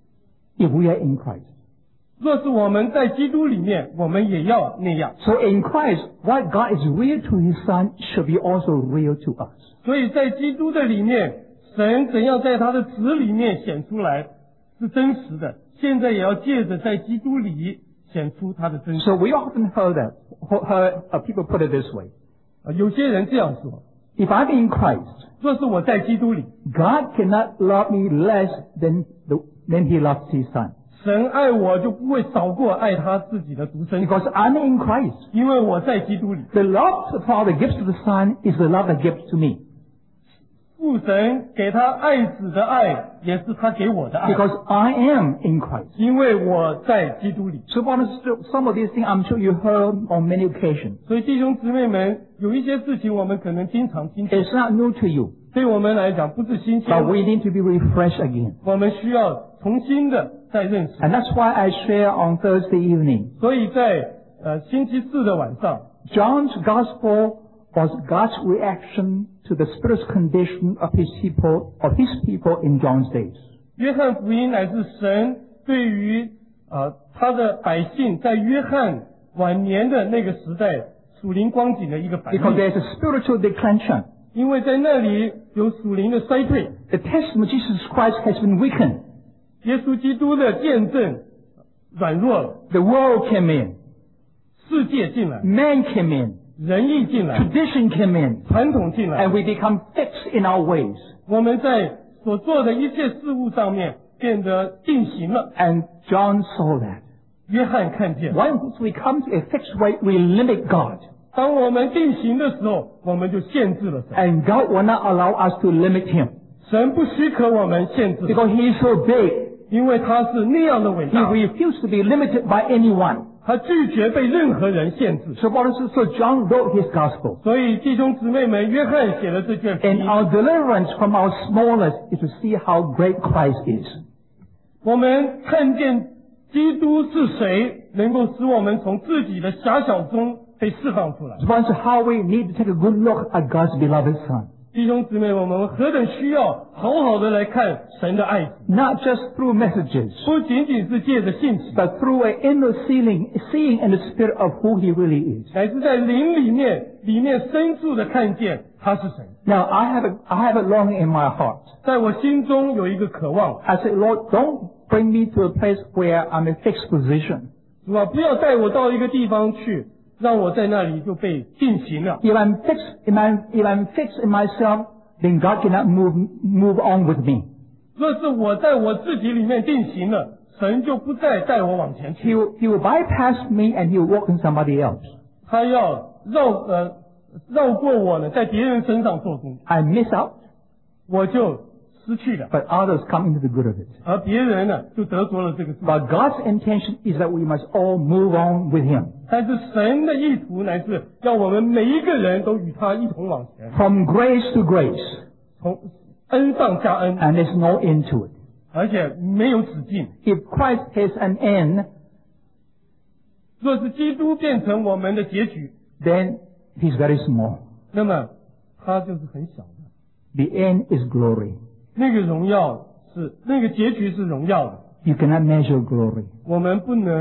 if we are in Christ. 若是我们在基督里面，我们也要那样。 So in Christ, what God is real to His Son should be also real to us. 所以在基督的里面，神怎样在他的子里面显出来是真实的，现在也要借着在基督里显出他的真实。 So we often heard that, heard uh, people put it this way. 啊，有些人这样说， If I'm in Christ, 若是我在基督里， God cannot love me less than, the, than He loves His Son. 神爱我就不会少过爱他自己的独生子， Because I'm in Christ. 因为我在基督里。 The love the Father gives to the Son is the love that gives to me. 父神给他爱子的爱，也是他给我的爱， Because I am in Christ. 因为我在基督里。 So brothers, some of these things I'm sure you heard on many occasions. 所以弟兄姊妹们，有一些事情我们可能经常听见， It's not new to you, 对我们来讲不是新鲜 but 的， we need to be refreshed again. 我们需要重新的再认识。 And that's why I share on Thursday evening. 所以在呃星期四的晚上， John's gospel was God's reaction to the spiritual condition of his people, of his people in John's days. 约翰福音乃是神对于呃他的百姓在约翰晚年的那个时代属灵光景的一个反 Because 应， there's a spiritual declension. 因为在那里有属灵的衰退， The testimony of Jesus Christ has been weakened. 耶稣基督的见证软弱了， The world came in. 世界进来， Man came in. 仁义进来， Tradition came in. 传统进来 And，we become fixed in our ways. 我们在所做的一切事物上面变得定型了。 And John saw that. 约翰看见， Once we come to a fixed way, we limit God. 当我们定型的时候，我们就限制了神。 And God will not allow us to limit Him. 神不许可我们限制， Because He is so big. 因为他是那样的伟 He 大， refused to be limited by anyone. 他拒绝被任何人限制。 So, brothers and sisters, John wrote his gospel. 所以弟兄姊妹们，约翰写了这卷福 And 音， our deliverance from our smallness is to see how great Christ is. 我们看见基督是谁，能够使我们从自己的狭小中被释放出来。 So, brothers, how we need to take a good look at God's beloved Son. 弟兄姊妹们，我们何等需要好好的来看神的爱子， Not just through messages, 不仅仅是借着信息， but through an inner seeing, seeing in the spirit of who He really is. 乃是在灵里面里面深处的看见他是谁。 Now, I have a, I have a longing in my heart. 在我心中有一个渴望， I say, Lord, don't bring me to a place where I'm in a fixed position. 主啊，不要带我到一个地方去，让我在那里就被定型了。 If I'm fixed, if I'm, if I'm fixed in myself, then God cannot move, move on with me. 若是我在我自己里面定型了，神就不再带我往前 He 去， will, he will bypass me and he will walk in somebody else. 他要绕呃绕过我呢，在别人身上做工， I miss out, 我就失去了， but others come into the good of it. 而别人呢就得着了这个祝福。 But God's intention is that we must all move on with Him. 但是神的意图乃是要我们每一个人都与他一同往前， From grace to grace. 从恩上加恩， And there's no end to it. 而且没有止境。 If Christ has an end, 若是基督变成我们的结局， then He's very small. 那么他就是很小的。 The end is glory. 那个荣耀是那个结局是荣耀的， You cannot measure glory. 我们不能去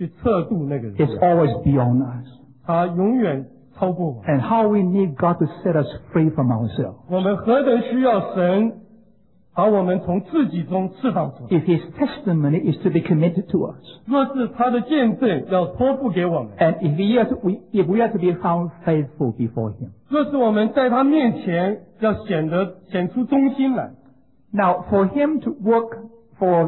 去测度那个人 It's always beyond us. 他永远超过我们。 And how we need God to set us free from ourselves. 我们何等需要神把我们从自己中释放出来。 If His testimony is to be committed to us. 若是他的见证要托付给我们， And if we are to, we, if we are to be found faithful before Him. 若是我们在他面前要显得显出忠心来， Now, for Him to work, for,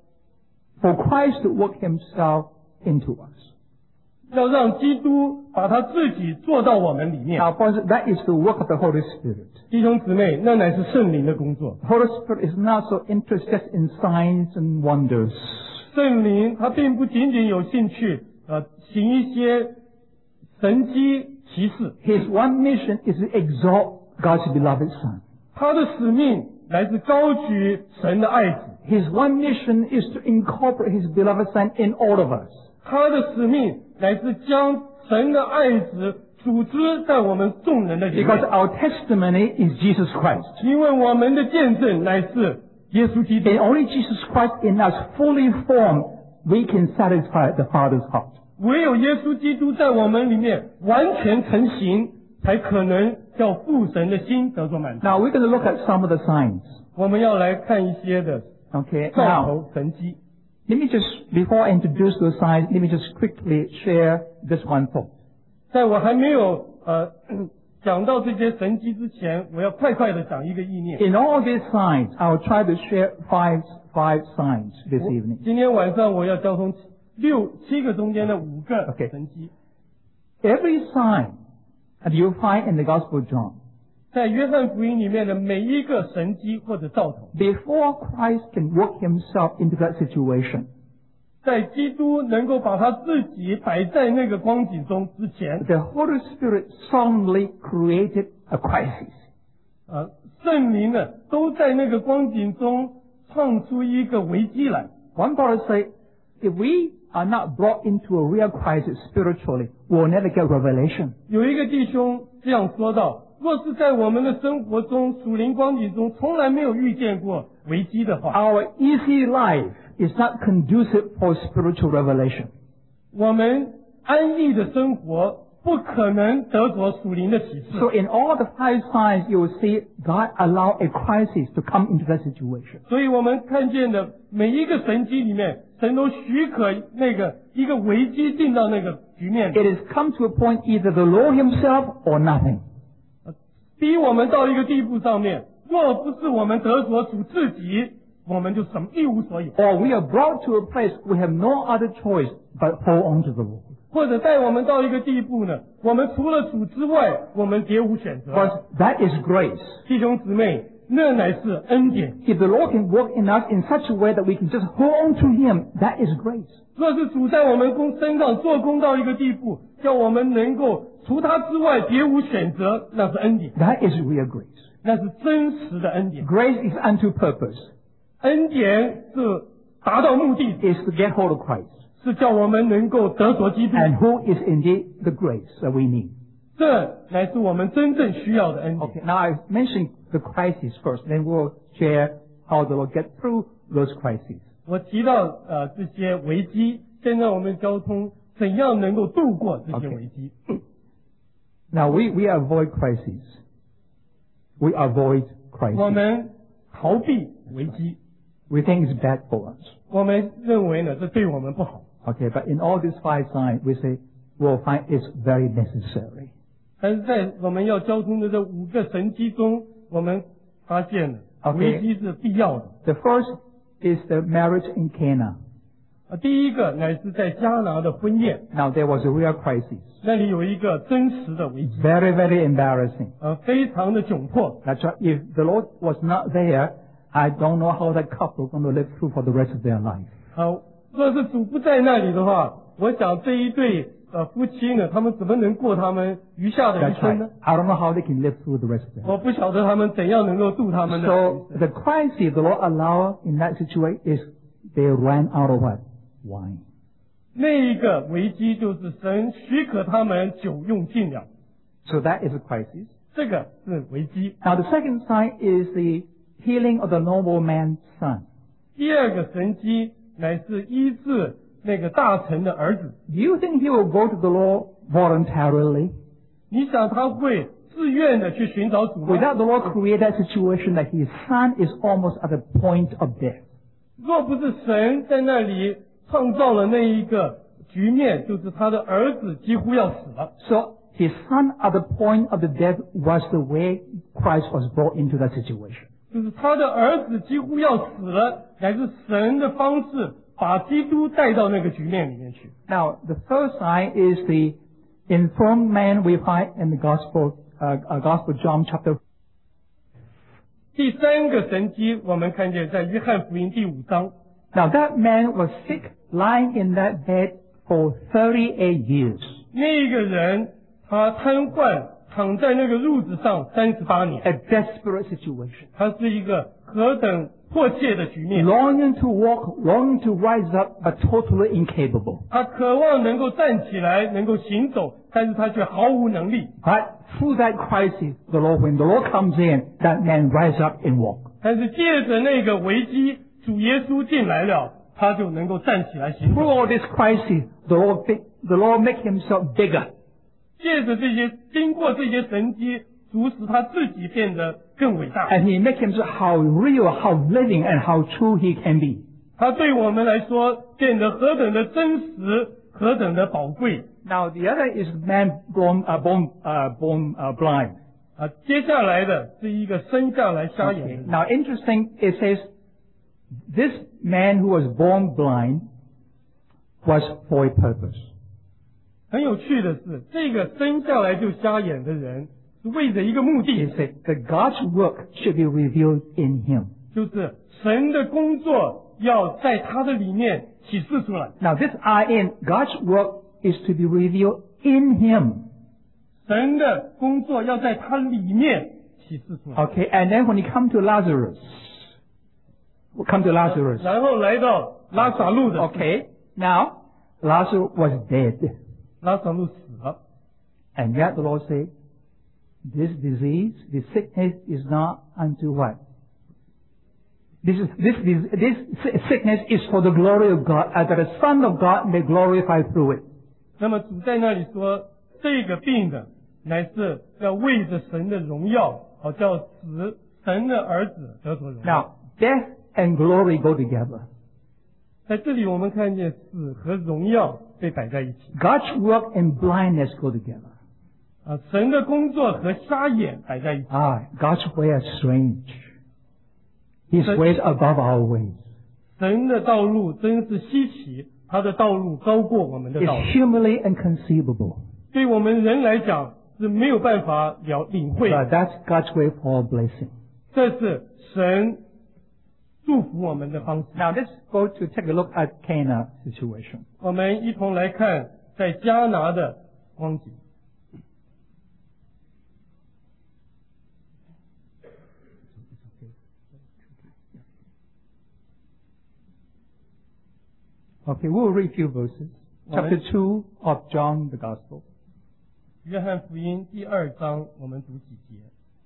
for Christ to work Himself into us. 要让基督把他自己做到我们里面。 Now, friends, that is the work of the Holy Spirit. 弟兄姊妹，那乃是圣灵的工作。 The Holy Spirit is not so interested in signs and wonders. 圣灵他并不仅仅有兴趣呃行一些神迹奇事， His one mission is to exalt God's beloved Son. 他的使命来自高举神的爱子， His one mission is to incorporate His beloved Son in all of us. 他的使命来自将神的爱子组织在我们众人的里 Because 面， our testimony is Jesus Christ. 因为我们的见证乃是耶稣基督。 And only Jesus Christ in us fully formed, we can satisfy the Father's heart. 唯有耶稣基督在我们里面完全成型，才可能叫父神的心得着满足。 Now we're going to look at some of the signs. 我们要来看一些的 Okay. 兆 Now, 头神迹。 let me just, before I introduce those signs, let me just quickly share this one thought. 在我还没有呃讲到这些神迹之前，我要快快的讲一个意念。 In all these signs, I'll try to share five, five signs this evening. 今天晚上我要交通六七个中间的五个 Okay. 神迹。 Every sign that you find in the Gospel of John, 在约翰福音里面的每一个神迹或者兆头， before Christ can work Himself into that situation, 在基督能够把他自己摆在那个光景中之前， the Holy Spirit solemnly created a crisis. 呃，圣灵呢都在那个光景中创出一个危机来。 One brother say, if we are not brought into a real crisis spiritually, we'll never get revelation. 有一个弟兄这样说道：若是在我们的生活中、属灵光景中从来没有遇见过危机的话， Our easy life is not conducive for spiritual revelation. 我们安逸的生活不可能得着属灵的启示。 So in all the five signs, you will see God allow a crisis to come into that situation. 所以我们看见的每一个神迹里面，神都许可那个一个危机进到那个局面 It 里， has come to a point either the Lord Himself or nothing. 逼我们到一个地步上面，若不是我们得着主自己，我们就什么一无所有。 Or we are brought to a place we have no other choice but hold on to the Lord. 或者带我们到一个地步呢，我们除了主之外，我们别无选择。 Because that is grace. 弟兄姊妹，那乃是恩典。 If the Lord can work in us in such a way that we can just hold on to Him, that is grace. 若是主在我们工身上做工到一个地步，叫我们能够除他之外别无选择，那是恩典， That is real grace. 那是真实的恩典。 Grace is unto purpose. 恩典是达到目的， Is to get hold of Christ. 是叫我们能够得着基督， And who is indeed the grace that we need. 这乃是我们真正需要的恩典。 Okay, now I've mentioned the crisis first, then we'll share how the Lord get through those crises. 我提到呃这些危机，现在我们交通怎样能够度过这些危机？ Now we, we avoid crises. We avoid 我 crises. 们逃避危机， We think it's bad for us. 我们认为呢这对我们不好。 Okay, but in all these five signs, we say we'll find it's very necessary. 但是在我们要交通的这五个神迹中，我们发现了 Okay. 危机是必要的。 The first is the marriage in Cana. 啊，第一个乃是在迦拿的婚宴， Now there was a real crisis. 那里有一个真实的危机， Very, very embarrassing. 呃，非常的窘迫。 That's right. If the Lord was not there, I don't know how that couple is going to live through for the rest of their life. 好，若是主不在那里的话，我想这一对呃夫妻呢，他们怎么能过他们余下的一 That's 生 right. 呢？ I don't know how they can live through the rest of their life. 我不晓得他们怎样能够度他们的 So 人生。 the crisis the Lord allowed in that situation is they ran out of what? Wine. 那一个危机就是神许可他们酒用尽了， So that is a crisis. 这个是危机。 Now the second sign is the healing of the nobleman's son. 第二个神机乃是医治那个大臣的儿子。 Do you think he will go to the Lord voluntarily? 你想他会自愿的去寻找主吗？ Without the Lord create that situation that his son is almost at the point of death. 若不是神在那里创造了那一个局面，就是他的儿子几乎要死了。 So his son at the point of the death was the way Christ was brought into that situation. 就是他的儿子几乎要死了，乃是神的方式把基督带到那个局面里面去。 Now, the first sign is the informed man we find in the Gospel, uh, uh, Gospel John chapter. 第三个神迹，我们看见在约翰福音第五章， Now, that man was sick, lying in that bed for thirty-eight years. 那个人他瘫痪，躺在那个褥子上三十八年， A desperate situation. 他是一个何等迫切的局面。 Longing to walk, longing to rise up, but totally incapable. 他渴望能够站起来，能够行走，但是他却毫无能力。 But through that crisis, the Lord, when the Lord comes in, that man rise up and walk. 但是借着那个危机，主耶稣进来了，他就能够站起来行 Through 走。 all this crisis, the Lord, the Lord make himself bigger. 借着这些，经过这些神迹，主使他自己变得更伟大。 And he make himself how real, how living, and how true he can be. 他对我们来说变得何等的真实，何等的宝贵。 Now the other is man born, uh, born, uh, born uh, blind. 啊，接下来的是一个生下来瞎眼的 Okay. 人。 Now interesting, it says this man who was born blind was for a purpose. 很有趣的是，这个生下来就瞎眼的人是为着一个目 He 的， said that God's work should be revealed in him. 就是神的工作要在他的里面启示出来。 Now this I in God's work is to be revealed in him. 神的工作要在他里面启示出来。 Okay, and then when you come to Lazarus, we'll come to Lazarus. 然后来到拉撒路的， Okay, now Lazarus was dead, 拉撒路死了， and yet the Lord said, "This disease, this sickness is not unto what? This is this this, this sickness is for the glory of God, uh, that the Son of God may glorify through it." 那么主在那里说，这个病的乃是要为着神的荣耀，好叫使神的儿子得着荣耀。 Now, death and glory go together. 在这里我们看见死和荣耀被摆在一起 God's work and blindness go together. 啊，神的工作和瞎眼摆在一起。 Ah, God's way is strange. His ways above our ways. 神的道路真是稀奇，他的道路高过我们的道路， It's humanly inconceivable. 对我们人来讲是没有办法了领会。 But that's God's way for blessing. 这是神祝福我们的方式。 Now let's go to take a look at Cana situation. 我们一同来看在迦拿的光景。 Okay, we'll read a few verses. Chapter two of John the Gospel. 约翰福音第二章，我们读几节。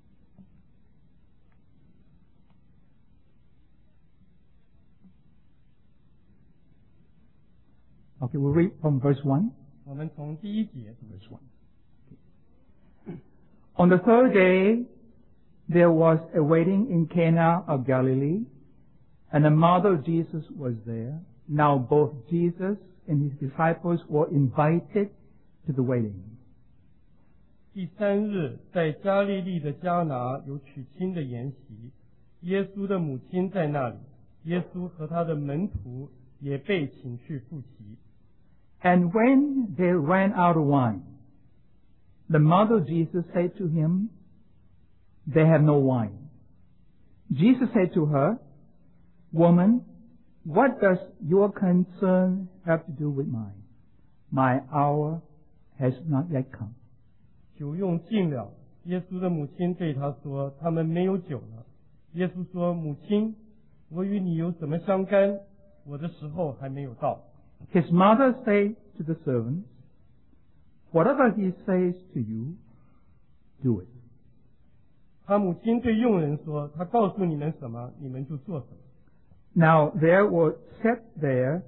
Okay, we'll read from verse one. 我们从第一节读。 Verse one. On the third day, there was a wedding in Cana of Galilee, and the mother of Jesus was there. Now both Jesus and his disciples were invited to the wedding. 第三日，在加利利的迦拿有娶亲的筵席，耶稣的母亲在那里，耶稣和他的门徒也被请去赴席。 And when they ran out of wine, the mother of Jesus said to him, "They have no wine." Jesus said to her, "Woman, what does your concern have to do with mine? My hour has not yet come." 酒用尽了，耶稣的母亲对他说：“他们没有酒了。”耶稣说：“母亲，我与你有什么相干？我的时候还没有到。” His mother said to the servants, "Whatever he says to you, do it." 他母亲对佣人说：“他告诉你们什么，你们就做什么。” Now there were set there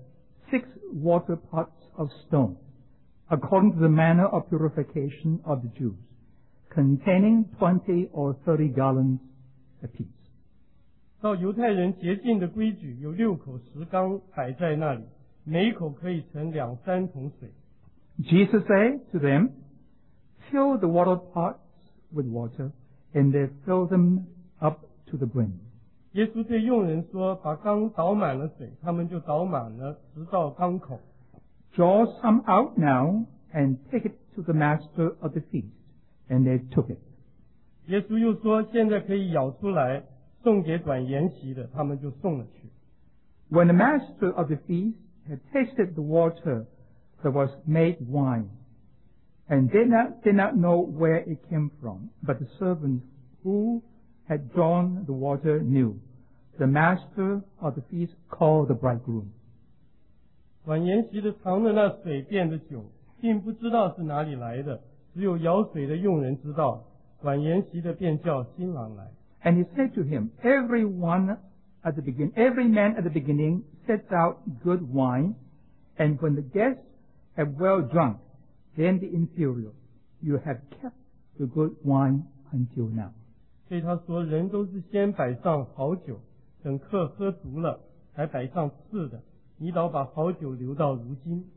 six water pots of stone, according to the manner of purification of the Jews, containing twenty or thirty gallons apiece. 照犹太人洁净的规矩，有六口石缸摆在那里，每一口可以盛两三桶水。 Jesus said to them, fill the water pots with water, and they filled them up to the brim. 耶稣对佣人说：“把缸倒满了水，他们就倒满了，直到缸口。 Draw some out now, and take it to the master of the feast. And they took it. 耶稣又说：“现在可以舀出来，送给管筵席的，他们就送了去。” When the master of the feast had tasted the water that was made wine, and did not, did not know where it came from, but the servant who had drawn the water knew, the master of the feast called the bridegroom. 管筵席的尝了那水变的酒，并不知道是哪里来的，只有舀水的佣人知道。管筵席的便叫新郎来。 And he said to him, every one at the begin, every man at the beginning sets out good wine, and when the guests have well drunk, then the inferior. You have kept the good wine until now. 所以他说，人都是先摆上好酒，等客喝足了，才摆上次的。你倒把好酒留到如今。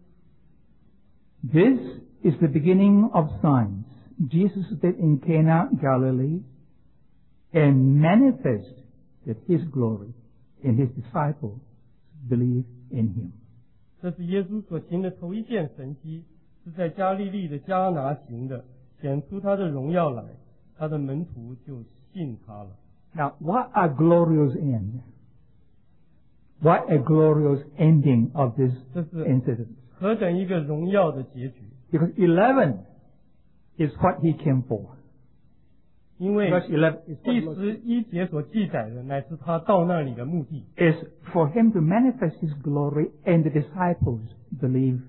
This is the beginning of signs Jesus did in Cana, Galilee, and manifested his glory, and his disciples believed in him. 这是耶稣所行的头一件神迹，是在加利利的迦拿行的，显出他的荣耀来，他的门徒就信他了。 Now, what a glorious end! What a glorious ending of this 这是 incident. 何等一个荣耀的结局！ Because eleven is what he came for. 因为 Verse eleven is 第 what 十一节所记载的，乃是他到那里的目的。 is for him to manifest his glory, and the disciples believe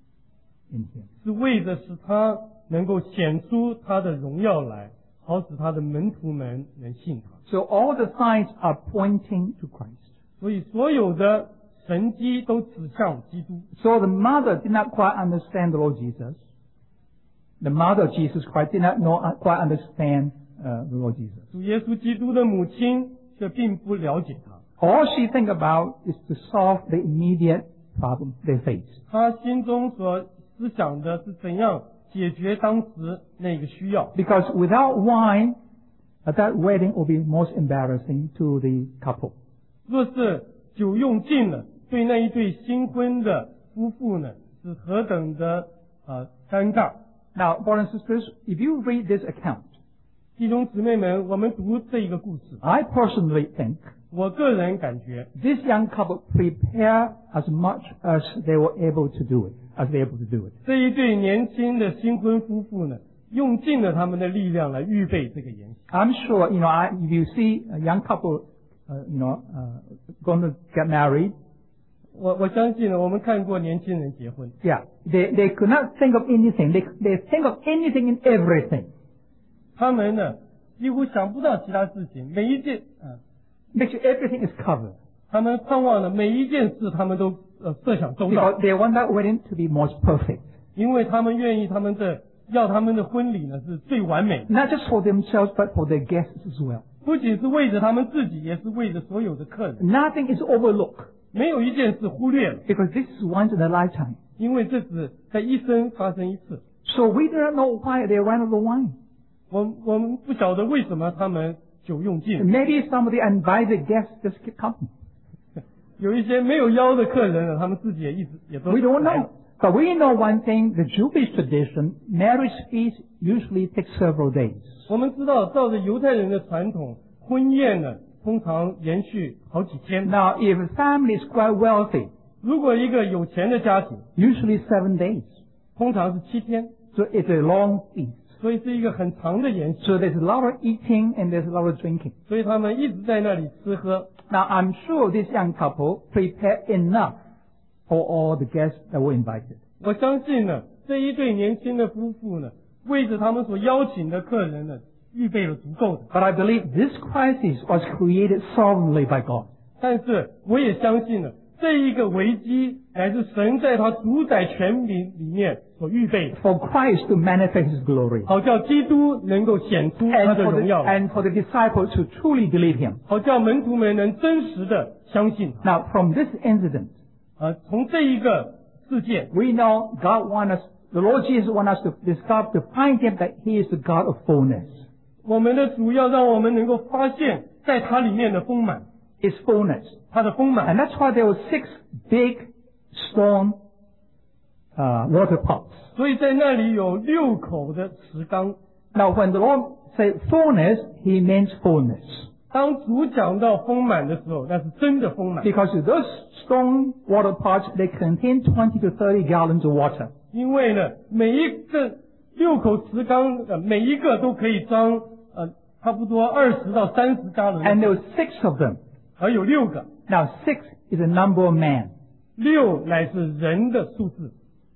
in him. 是为着使他能够显出他的荣耀来，好使他的门徒们能信他。 So all the signs are pointing to Christ. 所以所有的神迹都指向基督。 So the mother did not quite understand the Lord Jesus. The mother of Jesus Christ did not know, quite understand uh, the Lord Jesus. 主耶稣基督的母亲却并不了解他， All she think about is to solve the immediate problem they face. 他心中所思想的是怎样解决当时那个需要。 Because without wine, uh, that wedding will be most embarrassing to the couple. 若是酒用尽了，对那一对新婚的夫妇呢，是何等的呃尴尬。 Now, brothers and sisters, if you read this account, 弟兄姊妹们，我们读这一个故事， I personally think 我个人感觉 this young couple prepare as much as they were able to do it, as they were able to do it. 这一对年轻的新婚夫妇呢，用尽了他们的力量来预备这个筵席。 I'm sure, you know, I, if you see a young couple, uh, you know, uh, going to get married, 我我相信呢，我们看过年轻人结婚， yeah, they, they could not think of anything. They, they think of anything and everything. 他们呢几乎想不到其他事情，每一件啊， Make sure everything is covered. 他们盼望的每一件事，他们都呃设想周到， Because they want that wedding to be most perfect. 因为他们愿意他们的要他们的婚礼呢是最完美的， Not just for themselves, but for their guests as well. 不仅是为着他们自己，也是为着所有的客人， Nothing is overlooked. 没有一件事忽略了， Because this is once in a lifetime. 因为这只在一生发生一次。 So we do not know why they ran out of wine. 我我们不晓得为什么他们酒用尽了， Maybe some of the uninvited guests just keep coming. 有一些没有邀的客人呢，他们自己也一直也都 We don't 来 know. But we know one thing, the Jewish tradition, marriage feast usually takes several days. 我们知道，照着犹太人的传统，婚宴呢通常延续好几天。 Now, if a family is quite wealthy, 如果一个有钱的家庭， usually seven days. 通常是七天， So it's a long feast. 所以是一个很长的筵席， So there's a lot of eating and there's a lot of drinking. 所以他们一直在那里吃喝。 Now, I'm sure this young couple prepared enough for all the guests that were invited. 我相信呢，这一对年轻的夫妇呢，为着他们所邀请的客人呢，预备了足够的。 But I believe this crisis was created sovereignly by God. 但是我也相信呢， 这一个危机乃是神在他主宰权柄里面所预备的， for Christ to manifest His glory, 好叫基督能够显出他 and 的 for 荣 the, 耀， and for the disciples to truly believe Him. 好叫门徒们能真实的相信他。 Now, from this incident, 啊，从这一个事件， we know God wants us, the Lord Jesus wants us to discover, to find Him that He is the God of fullness. 我们的主要让我们能够发现在他里面的丰满， His fullness. 他的丰 And 满。 that's why there were six big stone uh, water pots. 所以在那里有六口的池缸。 Now, when the Lord said fullness, He means fullness. 当主讲到丰满的时候，那是真的丰满， Because those stone water pots, they contain twenty to thirty gallons of water. 因为呢，每一个六口池缸，呃，每一个都可以装呃差不多二十到三十加仑， And there were six of them. 而有六个， Now, six is a number of man. 六乃是人的数字。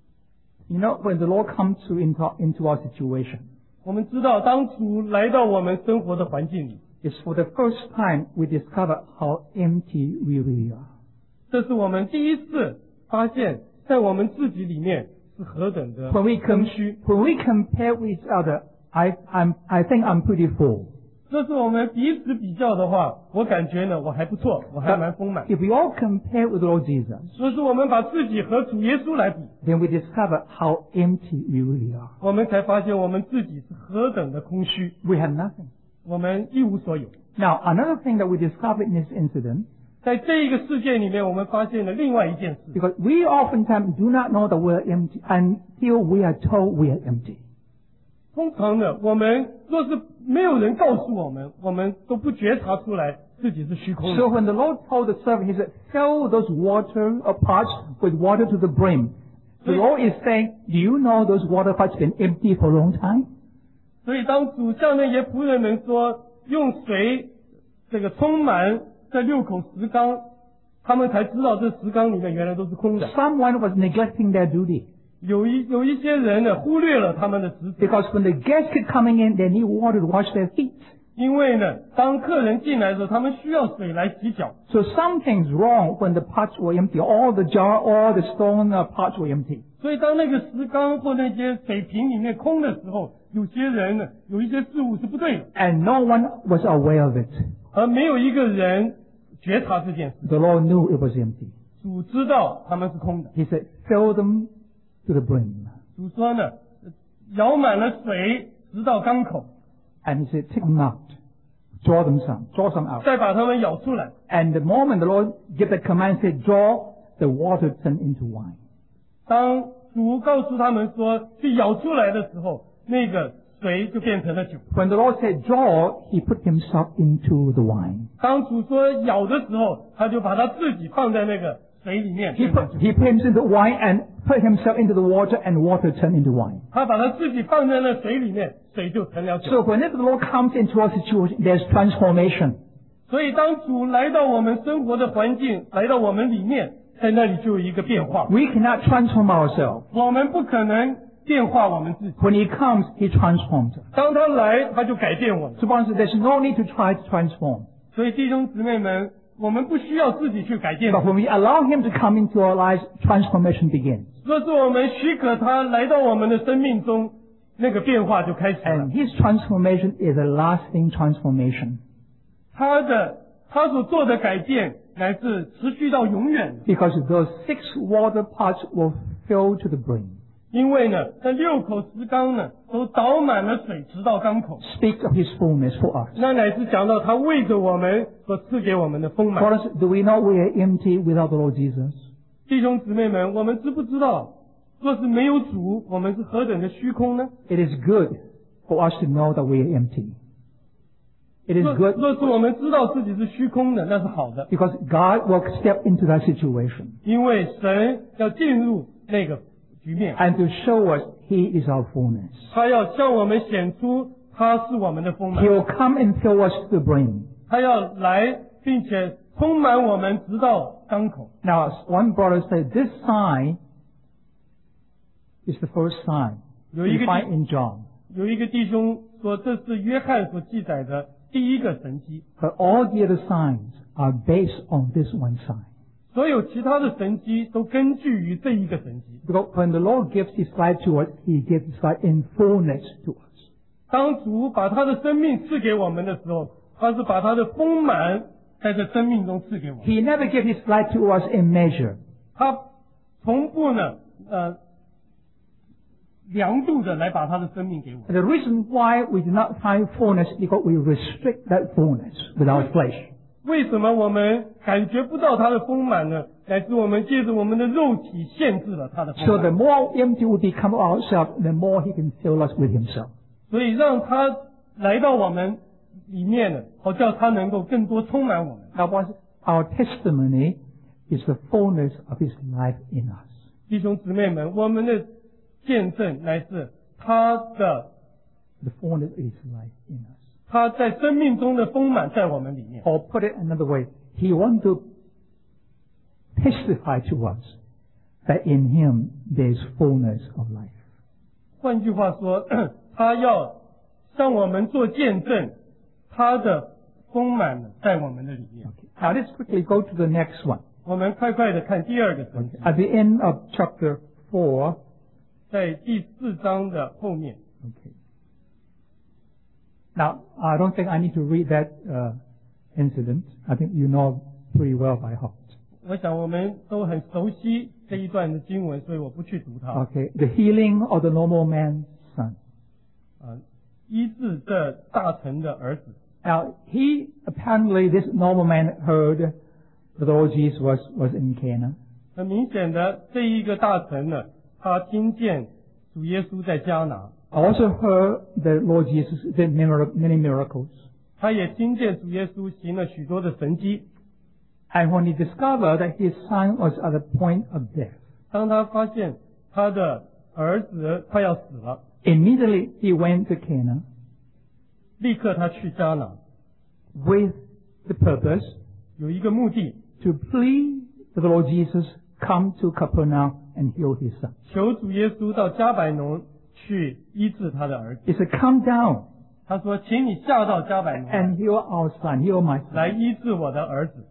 You know, when the Lord comes to into, into our situation, 我们知道，当主来到我们生活的环境里， it's for the first time we discover how empty we really are. 这是我们第一次发现，在我们自己里面是何等的 When we, com- 空虚。 when we compare with each other, I, I'm, I think I'm pretty full. 这是我们彼此比较的话，我感觉呢，我还不错，我还蛮丰满。 If we all compare with the Lord Jesus, 所以说，我们把自己和主耶稣来比， then we discover how empty we really are. 我们才发现我们自己是何等的空虚， We have nothing. 我们一无所有。 Now, another thing that we discovered in this incident, 在这一个事件里面，我们发现了另外一件事， because we oftentimes do not know that we're empty until we are told we are empty. 通常呢，我们若是没有人告诉我们，我们都不觉察出来自己是虚空的。 So when the Lord told the servant, He said, fill those water uh, pots with water to the brim. The Lord is saying, do you know those water pots been empty for a long time? 所以当主向那些仆人们说，用水这个充满这六口石缸，他们才知道这石缸里面原来都是空的。 Someone was neglecting their duty. 有一有一些人呢，忽略了他们的职责， Because when the guests keep coming in, they need water to wash their feet. 因为呢，当客人进来的时候，他们需要水来洗脚。 So something's wrong when the pots were empty. All the jar, all the stone uh, pots were empty. 所以当那个石缸或那些水瓶里面空的时候，有些人呢，有一些事物是不对的， And no one was aware of it. 而没有一个人觉察这件事。 The Lord knew it was empty. 主知道他们是空的。 He said, fill them to the brim. 主说呢，舀满了水，直到缸口， And He said, take them out. Draw them some. Draw some out. 再把它们舀出来。 And the moment the Lord gave the command, said, draw, the water turned into wine. 当主告诉他们说去舀出来的时候，那个水就变成了酒。 When the Lord said draw, He put Himself into the wine. 当主说舀的时候，他就把他自己放在那个水里面， He 变成 put, 酒。 he put himself into the wine and put himself into the water, and water turned into wine. 他把他自己放在那水里面，水就成了 So 酒。 whenever the Lord comes into our situation, there's transformation. 所以当主来到我们生活的环境，来到我们里面，在那里就有一个变化。 We cannot transform ourselves. 我们不可能变化我们自己。 When He comes, He transforms us. 当他来，他就改变我们。 So once there's no need to try to transform. 所以弟兄姊妹们，我们不需要自己去改变。 But when we allow Him to come into our lives, transformation begins. 若是我们许可他来到我们的生命中，那个变化就开始了 And。His transformation is a lasting transformation. 他的他所做的改变乃是持续到永远的， Because those six water pots were filled to the brim. 因为呢，这六口石缸呢都倒满了水，直到缸口。 Speaks of His fullness for us. 那乃是讲到他为着我们所赐给我们的丰满。 Brothers, do we know we are empty without the Lord Jesus? 弟兄姊妹们，我们知不知道，若是没有主，我们是何等的虚空呢？ It is good for us to know that we are empty. It is 若 good 若是我们知道自己是虚空的，那是好的， because God will step into that situation 因为神要进入那个局面， and to show us He is our fullness. 他要向我们显出他是我们的丰 He 满， will come and fill us to the brim. 他要来，并且充满我们，直到缸口。 Now, one brother said this sign is the first sign 有一 we 个 find in John. 有一个弟兄说，这是约翰所记载的第一个神迹。 But all the other signs are based on this one sign. 所有其他的神迹都根据于这一个神迹。 Because when the Lord gives His life to us, He gives His life in fullness to us. 当主把他的生命赐给我们的时候，他是把他的丰满在这生命中赐给我们。 He never gave His life to us in measure. 他从不呢，呃，量度的来把他的生命给我们。 And the reason why we do not find fullness is because we restrict that fullness with our flesh. 为什么我们感觉不到他的丰满呢？乃至我们借着我们的肉体限制了他的丰 So the 满。 more empty we become of ourselves, the more He can fill us with Himself. 所以让他来到我们里面呢，好叫他能够更多充满我们。 Now, once our testimony is the fullness of His life in us. 弟兄姊妹们，我们的见证乃是他的 The fullness of His life in us. 他在生命中的丰满在我们里面。 Or put it another way, He wants to testify to us that in Him there is fullness of life. 换句话说，他要向我们做见证，他的丰满呢在我们的里面。 Now let's quickly go to the next one. 我们快快的看第二个神迹， At the end of chapter four, 在第四章的后面。 okay. Now, I don't think I need to read that uh, incident. I think you know pretty well by heart. 我想我们都很熟悉这一段的经文，所以我不去读它。 Okay, the healing of the normal man's son. 啊，医治这大臣的儿子。 Now, he apparently, this normal man heard the Lord Jesus was, was in Cana. 很明显的，这一个大臣呢，他听见主耶稣在迦拿， I also heard the Lord Jesus did many miracles. 他也听见主耶稣行了许多的神迹。 And when he discovered that his son was at the point of death, 当他发现他的儿子快要死了， immediately he went to Cana 立刻他去迦拿， with the purpose 有一个目的， to plead that the Lord Jesus come to Capernaum and heal his son. 求主耶稣到加百农去医治他的儿子。 He said, come down 他说：“请你下到加百农来 and heal our son, heal my 来 son. 医治我的儿子。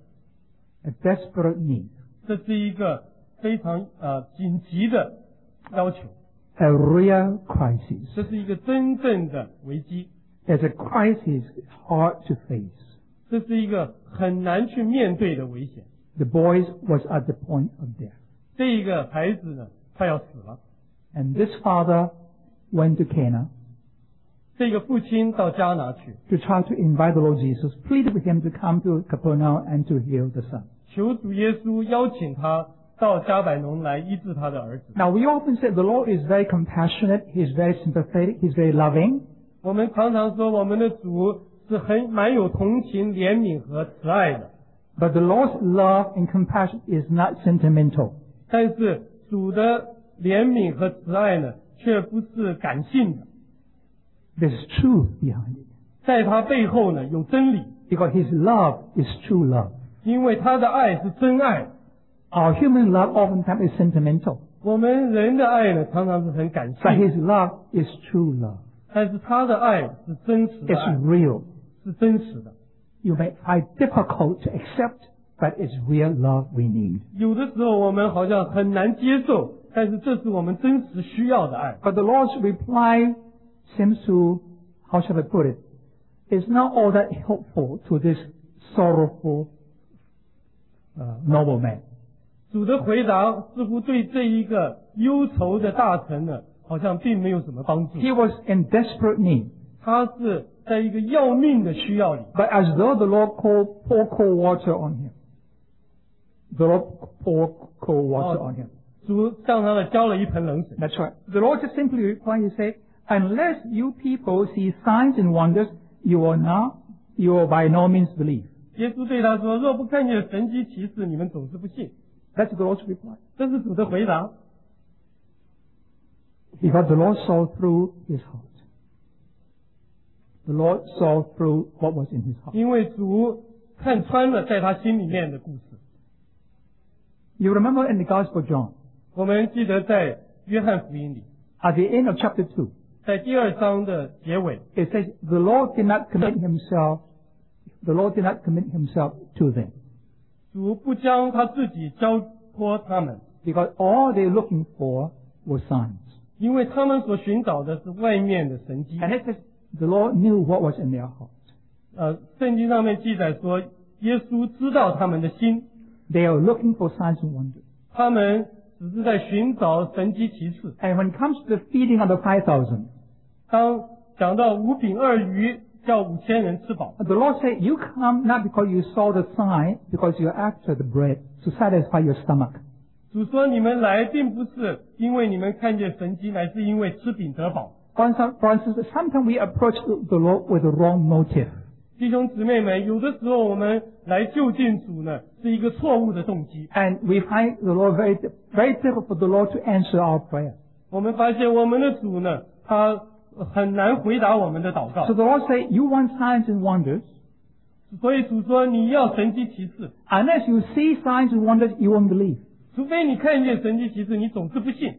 A desperate need, 这是一个非常呃紧急的要求， a real crisis. 这是一个真正的危机， There's a crisis hard to face. 这是一个很难去面对的危险。 The boy was at the point of death. 这一个孩子呢，快要死了。 And this father went to Cana 这个父亲到迦拿去， to try to invite the Lord Jesus, pleaded with him to come to Capernaum and to heal the son. 求主耶稣邀请他到加百农来医治他的儿子。 Now we often say the Lord is very compassionate, He's very sympathetic, He's very loving. 我们常常说，我们的主是很蛮有同情、怜悯和慈爱的， But the Lord's love and compassion is not sentimental. 但是主的怜悯和慈爱呢，却不是感性的。 There's truth behind it. 在他背后呢有真理， Because His love is true love. 因为他的爱是真爱。 Our human love oftentimes is sentimental. 我们人的爱呢常常是很感 But 性， His love is true love. 但是他的爱是真实的 It's 爱， real. 是真实的。 You may find difficult to accept, but it's real love we need. 有的时候我们好像很难接受，但是这是我们真实需要的爱。 But the Lord's reply seems to, how shall I put it, is not all that helpful to this sorrowful uh, nobleman. 主的回答似乎对这一个忧愁的大臣呢，好像并没有什么帮助。 He was in desperate need. 他是在一个要命的需要里， But as though the Lord poured, poured cold water on him. The Lord poured cold water Oh. on him. 主向他呢浇了一盆冷水。 That's right. The Lord just simply replied, He said, unless you people see signs and wonders, you will not, you will by no means believe. 耶稣对他说：“若不看见神迹奇事，你们总是不信。 That's the Lord's reply. ” 这是主的回答。 Because the Lord saw through his heart. The Lord saw through what was in his heart. 因为主看穿了在他心里面的故事。 You remember in the Gospel of John, 我们记得在约翰福音里， at the end of chapter two, 在第二章的结尾， it says, the Lord did not commit himself, the Lord did not commit himself to them. 主不将他自己交托他们， because all they're looking for were signs. 因为他们所寻找的是外面的神迹。 And it says the Lord knew what was in their heart. 呃，圣经上面记载说，耶稣知道他们的心， They are looking for signs and wonders. 他们只是在寻找神迹奇事。 And when it comes to the feeding of the five thousand, 当讲到五饼二鱼叫五千人吃饱， the Lord said, you come not because you saw the sign, because you're after the bread to satisfy your stomach. 主说你们来并不是因为你们看见神迹，乃是因为吃饼得饱。 For instance, sometimes we approach the Lord with the wrong motive. 弟兄姊妹们，有的时候我们来就近主呢，是一个错误的动机。 And we find the Lord very, very difficult for the Lord to answer our prayer. 我们发现我们的主呢，他很难回答我们的祷告 So。the Lord said, you want signs and wonders. 所以主说你要神迹奇事， Unless you see signs and wonders, you won't believe. 除非你看见神迹奇事，你总是不信。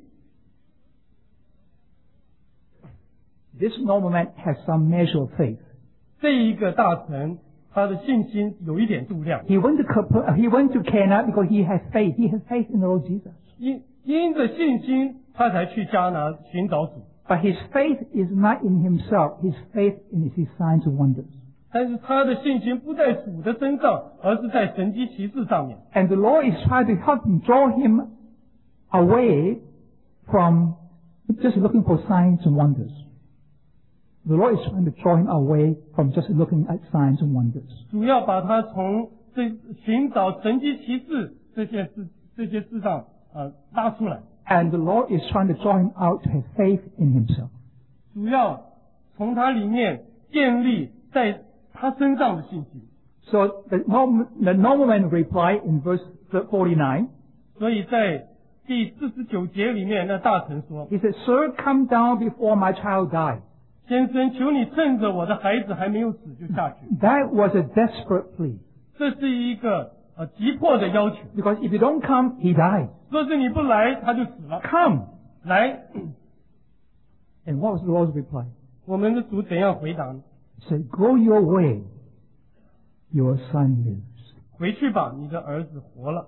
This normal man has some measure of faith. 这一个大臣，他的信心有一点度量， He went to Caper- he went to Cana because he has faith. He has faith in the Lord Jesus. 因因着信心，他才去迦拿寻找主。 But his faith is not in himself. His faith is his signs and wonders. 但是他的信心不在主的身上，而是在神迹奇事上面。 And the Lord is trying to help him, draw him away from just looking for signs and wonders. The Lord is trying to draw him away from just looking at signs and wonders. 主要把他从这寻找神迹奇事这些事这些事上呃拉出来， And the Lord is trying to draw him out to have faith in himself. 主要从他里面建立在他身上的信心。 So the normal, the normal man replied in verse forty-nine. 所以在第四十九节里面，那大臣说 He said, Sir, come down before my child die.：“ 先生，求你趁着我的孩子还没有死就下去。 That was a desperate plea. ” 这是一个呃急迫的要求。 Because if you don't come, he dies. 若是你不来，他就死了。 Come. 来， And what was the Lord's reply? 我们的主怎样回答呢？ He said, Go your way. Your son lives. 回去吧，你的儿子活了。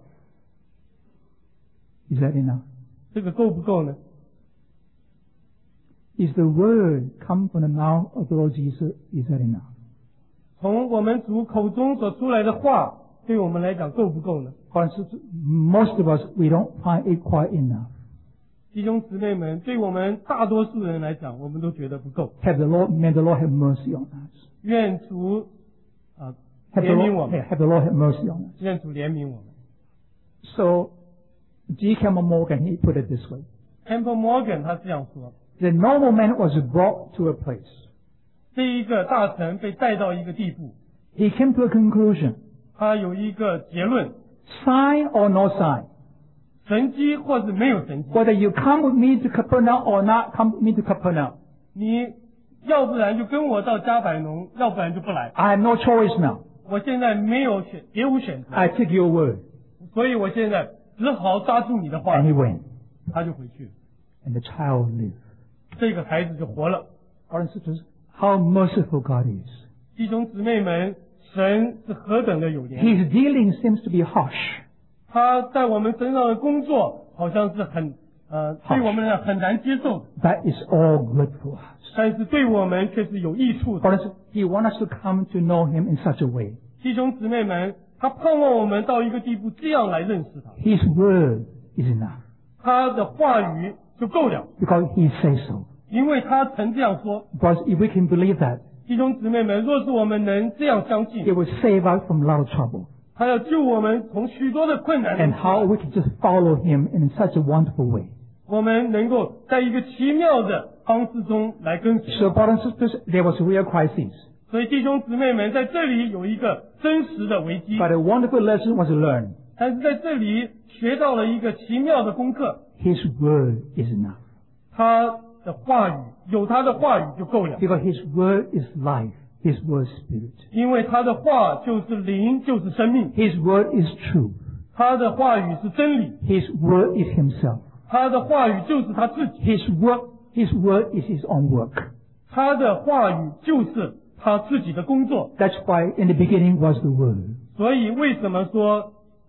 Is that enough? 这个够不够呢？ Is the word come from the mouth of the Lord Jesus? Is that enough? 从我们主口中所出来的话，对我们来讲够不够呢？ For instance, most of us, we don't find it quite enough. 弟兄姊妹们，对我们大多数人来讲，我们都觉得不够。 Have the Lord, may the Lord have mercy on us. 愿主啊 Have the 怜悯我 Lord, 们， have the Lord have mercy on us. 愿主怜悯我们。 So, G. Campbell Morgan, he put it this way. Campbell Morgan 他这样说： The normal man was brought to a place. 这一个大臣被带到一个地步， He came to a conclusion. 他有一个结论： Sign or no sign. 神迹或是没有神迹， Whether you come with me to Capernaum or not come with me to Capernaum. 你要不然就跟我到加百农，要不然就不来。 I have no choice now. 我现在没有选，别无选择， I take your word. 所以我现在只好抓住你的话 And，he went. 他就回去了。 And the child lived. 这个孩子就活了。 Brothers and sisters, how merciful God is. 弟兄姊妹们，神是何等的有怜悯， His dealing seems to be harsh. 他在我们身上的工作好像是很呃， 好对我们来讲很难接受的， That is all good for us. 但是对我们却是有益处的。 Brothers, He wants us to come to know Him in such a way. 弟兄姊妹们，他盼望我们到一个地步，这样来认识他， His word is enough. 他的话语就够了， Because He says so. 因为他曾这样说。 Because if we can believe that, 弟兄姊妹们，若是我们能这样相信 it，will save us from a lot of trouble. 他要救我们从许多的困难 And 中， how we can just follow Him in such a wonderful way. 我们能够在一个奇妙的方式中来跟随。 So, brothers and sisters, there was a real crisis. 所以弟兄姊妹们，在这里有一个真实的危机， But a wonderful lesson was learned. 但是在这里学到了一个奇妙的功课。 His word is enough. 他的话语，有他的话语就够了， Because His word is life. His word is spirit. 因为他的话就是灵，就是生命。 His word is truth. 他的话语是真理， His word is Himself. 他的话语就是他自己， His work, His word is His own work. 他的话语就是他自己的工作。 That's why in the beginning was the word. 所以为什么说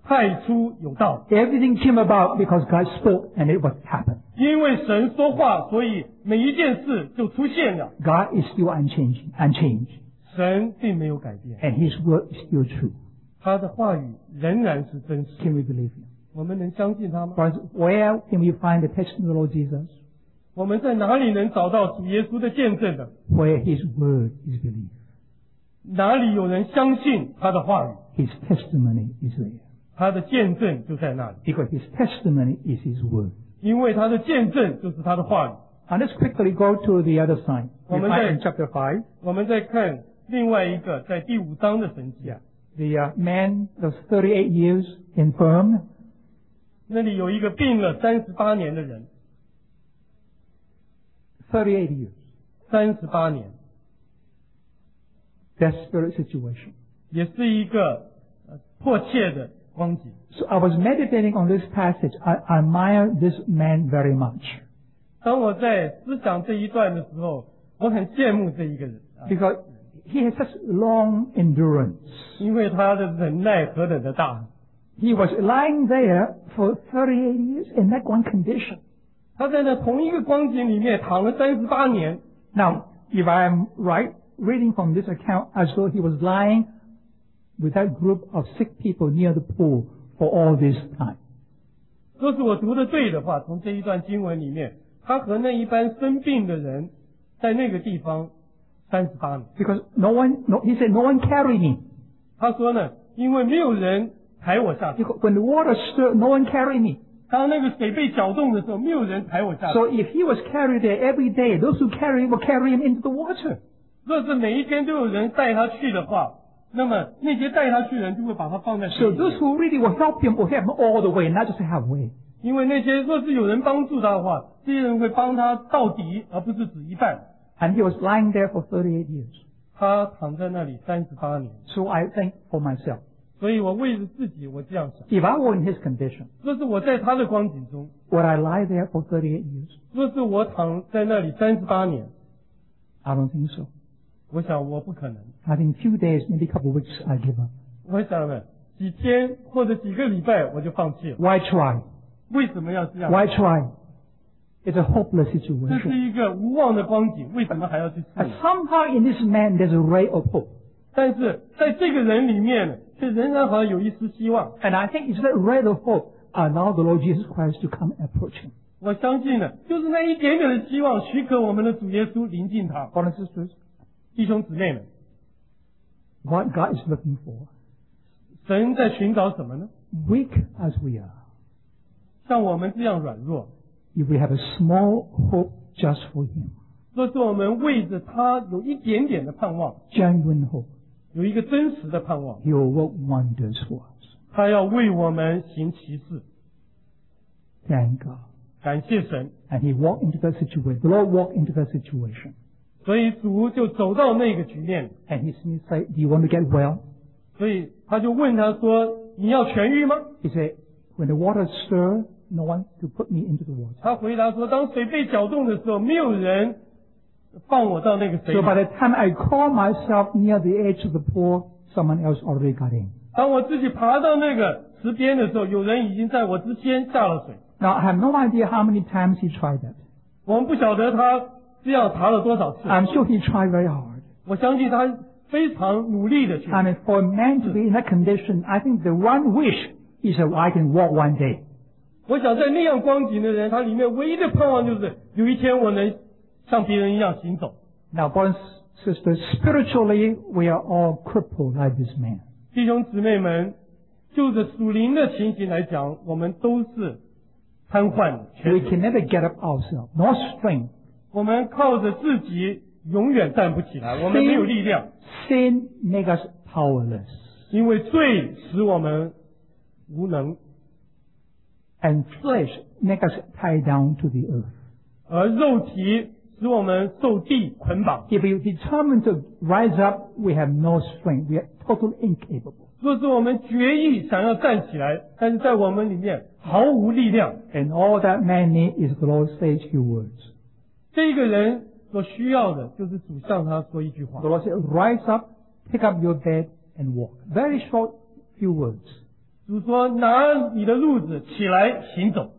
太初有道， Everything came about because God spoke and it was happened. 因为神说话，所以每一件事就出现了。 God is still unchanging, unchanged, 神并没有改变， and His word is still true. 他的话语仍然是真实。 Can we believe Him? 我们能相信他吗？ Friends, where can we find the testimony of the Lord Jesus? 我们在哪里能找到主耶稣的见证的？ Where His word is believed. 哪里有人相信他的话语？ His testimony is there. 他的见证就在那里， Because His testimony is His word. 因为他的见证就是他的话语。 And let's quickly go to the other side. We 我们 find in 在 chapter five, 我们再看另外一个在第五章的神迹啊， the uh, man was thirty-eight years infirm, 那里有一个病了三十八年的人， thirty-eight years. 三十八年 Desperate situation. 也是一个呃迫切的光景。 So I was meditating on this passage. I, I admire this man very much 当我在思想这一段的时候，我很羡慕这一个人啊， because he has such long endurance. 因为他的忍耐何等的大。 He was lying there for thirty-eight years in that one condition. 他在那同一个光景里面躺了三十八年。 Now, if I am right, reading from this account as though he was lying with that group of sick people near the pool for all this time. 若是我读的对的话，从这一段经文里面，他和那一般生病的人在那个地方三十八年。 Because no one, no, he said, no one carried me. 他说呢，因为没有人抬我下去。 Because when the water stirred, no one carried me. 当那个水被搅动的时候，没有人抬我下去。 So if he was carried there every day, those who carry him will carry him into the water. 若是每一天都有人带他去的话，那么那些带他去的人就会把他放在水 So 里 those 面。 who really will help him will help him all the way, not just halfway. 因为那些若是有人帮助他的话，这些人会帮他到底，而不是只一半。 And he was lying there for thirty-eight years. 他躺在那里三十八年， So I think for myself, 所以我为着自己，我这样想： if I were in his condition, 若是我在他的光景中， would I lie there for thirty-eight years? 若是我躺在那里三十八年， I don't think so. 我想我不可能。 I think few days, maybe a couple of weeks, I give up. 我想呢，几天或者几个礼拜我就放弃了。 Why try? 为什么要这样？ Why try? It's a hopeless 这是 situation. 一个无望的光景，为什么还要去试 But 呢？ somehow in this man, there's a ray of hope. 但是在这个人里面呢，却仍然好像有一丝希望。 And I think it's that ray of hope allow the Lord Jesus Christ to come and approach him. 我相信呢，就是那一点点的希望，许可我们的主耶稣临近他。 Brothers and sisters, 弟兄姊妹们， what God is looking for, 神在寻找什么呢？ weak as we are, 像我们这样软弱， if we have a small hope just for him, 若是我们为着他有一点点的盼望， genuine hope, 有一个真实的盼望， he will work wonders for us. 他要为我们行奇事。 Thank God. 感谢神， And he walked into that situation. The Lord walked into that situation. 所以主就走到那个局面， And he said, do you want to get well? 所以他就问他说：“你要痊愈吗 He said, when the water stirred, no one to put me into the water.？” 他回答说：“当水被搅动的时候，没有人放我到那个水 So 里。 by the time I called myself near the edge of the pool, someone else already got in. 当我自己爬到那个池边的时候，有人已经在我之前下了水。 Now I have no idea how many times he tried that. 我们不晓得他这样爬了多少次， I'm sure he tried very hard. 我相信他非常努力的去。 I mean, for a man to be in that condition, I think the one wish is that I can walk one day. 我想在那样光景的人，他里面唯一的盼望就是有一天我能像别人一样行走。 Now, brothers and sisters, spiritually, we are all crippled like this man. 弟兄姊妹们，就着属灵的情形来讲，我们都是瘫痪的， We 全 can never get up ourselves, no strength. 我们靠着自己永远站不起来，我们没有力量， Sin makes us powerless. 因为罪使我们无能， And flesh makes us tie down to the earth. 而肉体使我们受地捆绑。 If we determine to rise up, we have no strength. We are totally incapable. 若是我们决意想要站起来，但是在我们里面毫无力量， And all that man needs is the Lord says few words. 这个人所需要的就是主向他说一句话 The。Lord said, rise up, pick up your bed and walk. Very short few words. 主说：“拿你的褥子起来行走。”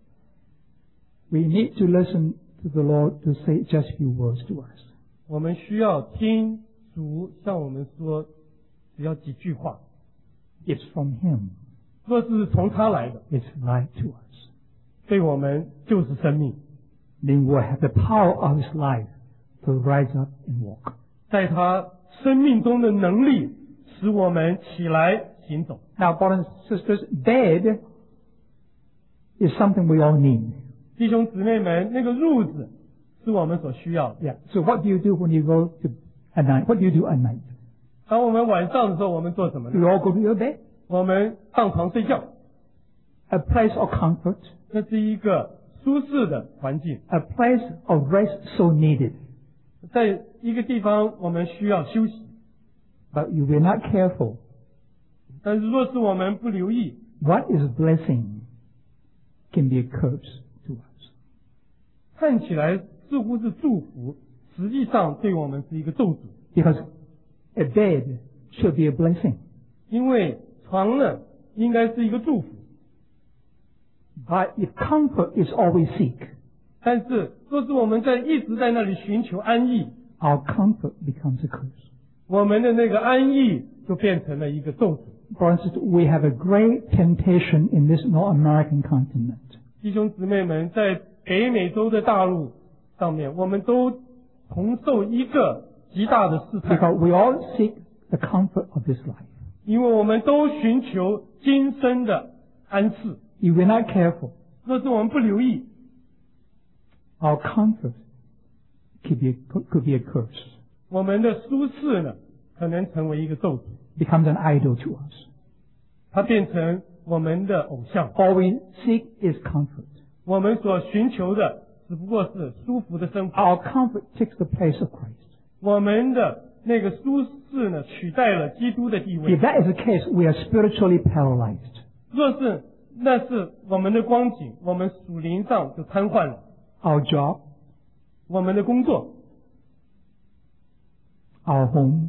We need to listen to the Lord to say just a few words to us. 我们需要听主向我们说，只要几句话。 It's from Him. 若是从他来的， It's life to us. 对我们就是生命。 Then we'll have the power of His life to rise up and walk. 在他生命中的能力，使我们起来行走。 Now, brothers and sisters, bed is something we all need. 弟兄姊妹们，那个褥子是我们所需要的。 Yeah. So what do you do when you go to at night? What do you do at night? 当我们晚上的时候，我们做什么 You 呢？ all go to your bed. 我们上床睡觉， A place of comfort, 这是一个舒适的环境， a place of rest so needed. 在一个地方我们需要休息。 But if we're not careful, 但是若是我们不留意， what is a blessing can be a curse to us. 看起来似乎是祝福，实际上对我们是一个咒诅。 Because a bed should be a blessing. 因为床呢，应该是一个祝福。 But if comfort is all we seek, 但是若是我们在一直在那里寻求安逸， our comfort becomes a curse. 我们的那个安逸就变成了一个咒诅。 For instance, we have a great temptation in this North American continent. 弟兄姊妹们，在北美洲的大陆上面，我们都同受一个极大的试探， Because we all seek the comfort of this life. 因为我们都寻求今生的安适。 If we're not careful, 若是我们不留意， our comfort could be a, could be a curse, 我们的舒适呢，可能成为一个咒诅， becomes an idol to us. 它变成我们的偶像。 All we seek is comfort. 我们所寻求的只不过是舒服的生活， Our comfort takes the place of Christ. 我们的那个舒适呢，取代了基督的地位 If。that is the case, we are spiritually paralyzed. 若是那是我们的光景，我们属灵上就瘫痪了。 Our job, 我们的工作， our home,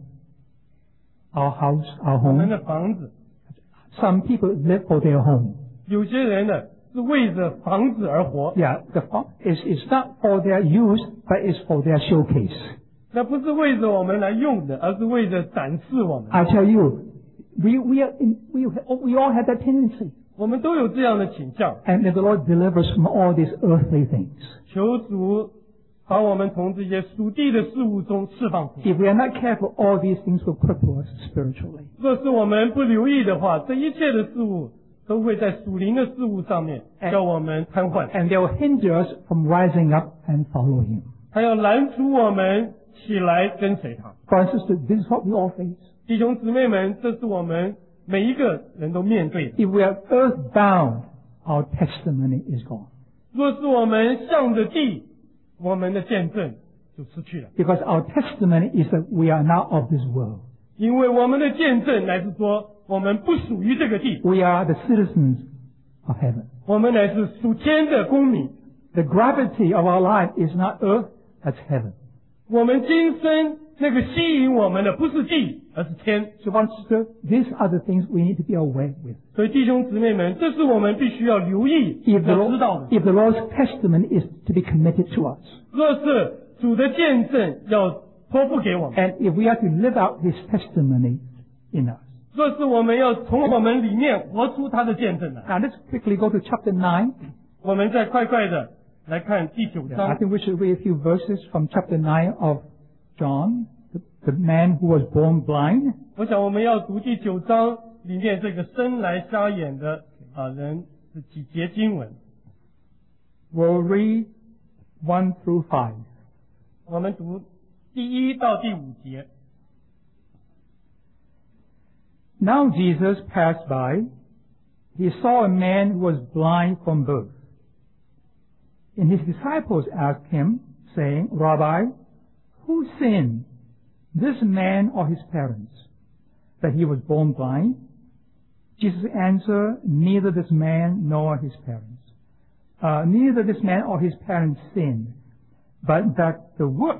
our house, our 我们 home. 的房子， Some people live for their home. 有些人呢是为着房子而活， Yeah, the fa- is is not for their use, but it's for their showcase. 那不是为着我们来用的，而是为着展示我们。 I tell you, we we are in, we we all have that tendency. 我们都有这样的倾向。 And may the Lord deliver us from all these earthly things. 求主把我们从这些属地的事物中释放出来。 If we are not careful, all these things will cripple us spiritually. 若是我们不留意的话，这一切的事物都会在属灵的事物上面叫我们瘫痪， And they will hinder us from rising up and follow Him. 他要拦阻我们起来跟随他。 Brothers and sisters, this is what we all face. 弟兄姊妹们，这是我们每一个人都面对的。 If we are earthbound, our testimony is gone. 若是我们向着地，我们的见证就失去了， Because our testimony is that we are not of this world. 因为我们的见证乃是说，我们不属于这个地， We are the citizens of heaven. 我们乃是属天的公民。 The gravity of our life is not earth, that's heaven. 我们今生那个吸引我们的不是地，而是天。 So, brothers and sisters, these are the things we need to be aware with. 所以弟兄姊妹们，这是我们必须要留意、 If the, 要知道 Lord, 的。 if the Lord's testimony is to be committed to us, 若是主的见证要托付给我们， and if we are to live out His testimony in us. 若是我们要从我们里面活出他的见证来， Now, let's quickly go to chapter nine. 我们再快快的来看第九 I 章。 think we should read a few verses from chapter nine of John, the, the man who was born blind. 我想我们要读第九章里面这个生来瞎眼的啊人是几节经文。 We'll read one through five. 我们读第一到第五节。 Now Jesus passed by. He saw a man who was blind from birth. And his disciples asked him, saying, Rabbi, who sinned, this man or his parents, that he was born blind? Jesus answered, neither this man nor his parents. Uh, neither this man or his parents sinned, but that the works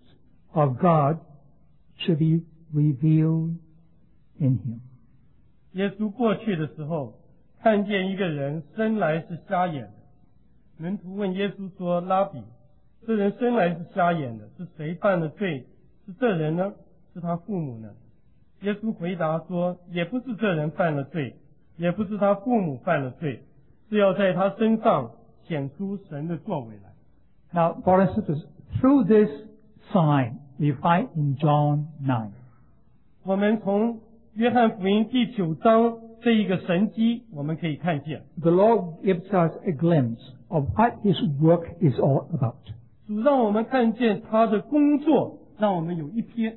of God should be revealed in him. 耶稣过去的时候，看见一个人生来是瞎眼的，门徒问耶稣说：拉比，这人生来是瞎眼的，是谁犯了罪？是这人呢？是他父母呢？耶稣回答说：也不是这人犯了罪，也不是他父母犯了罪，是要在他身上显出神的作为来。 Now, brothers and sisters, through this sign we find in John nine. 我们从约翰福音第九章这一个神迹，我们可以看见 The Lord gives us a glimpse of what His work is all about. 主让我们看见他的工作，让我们有一瞥。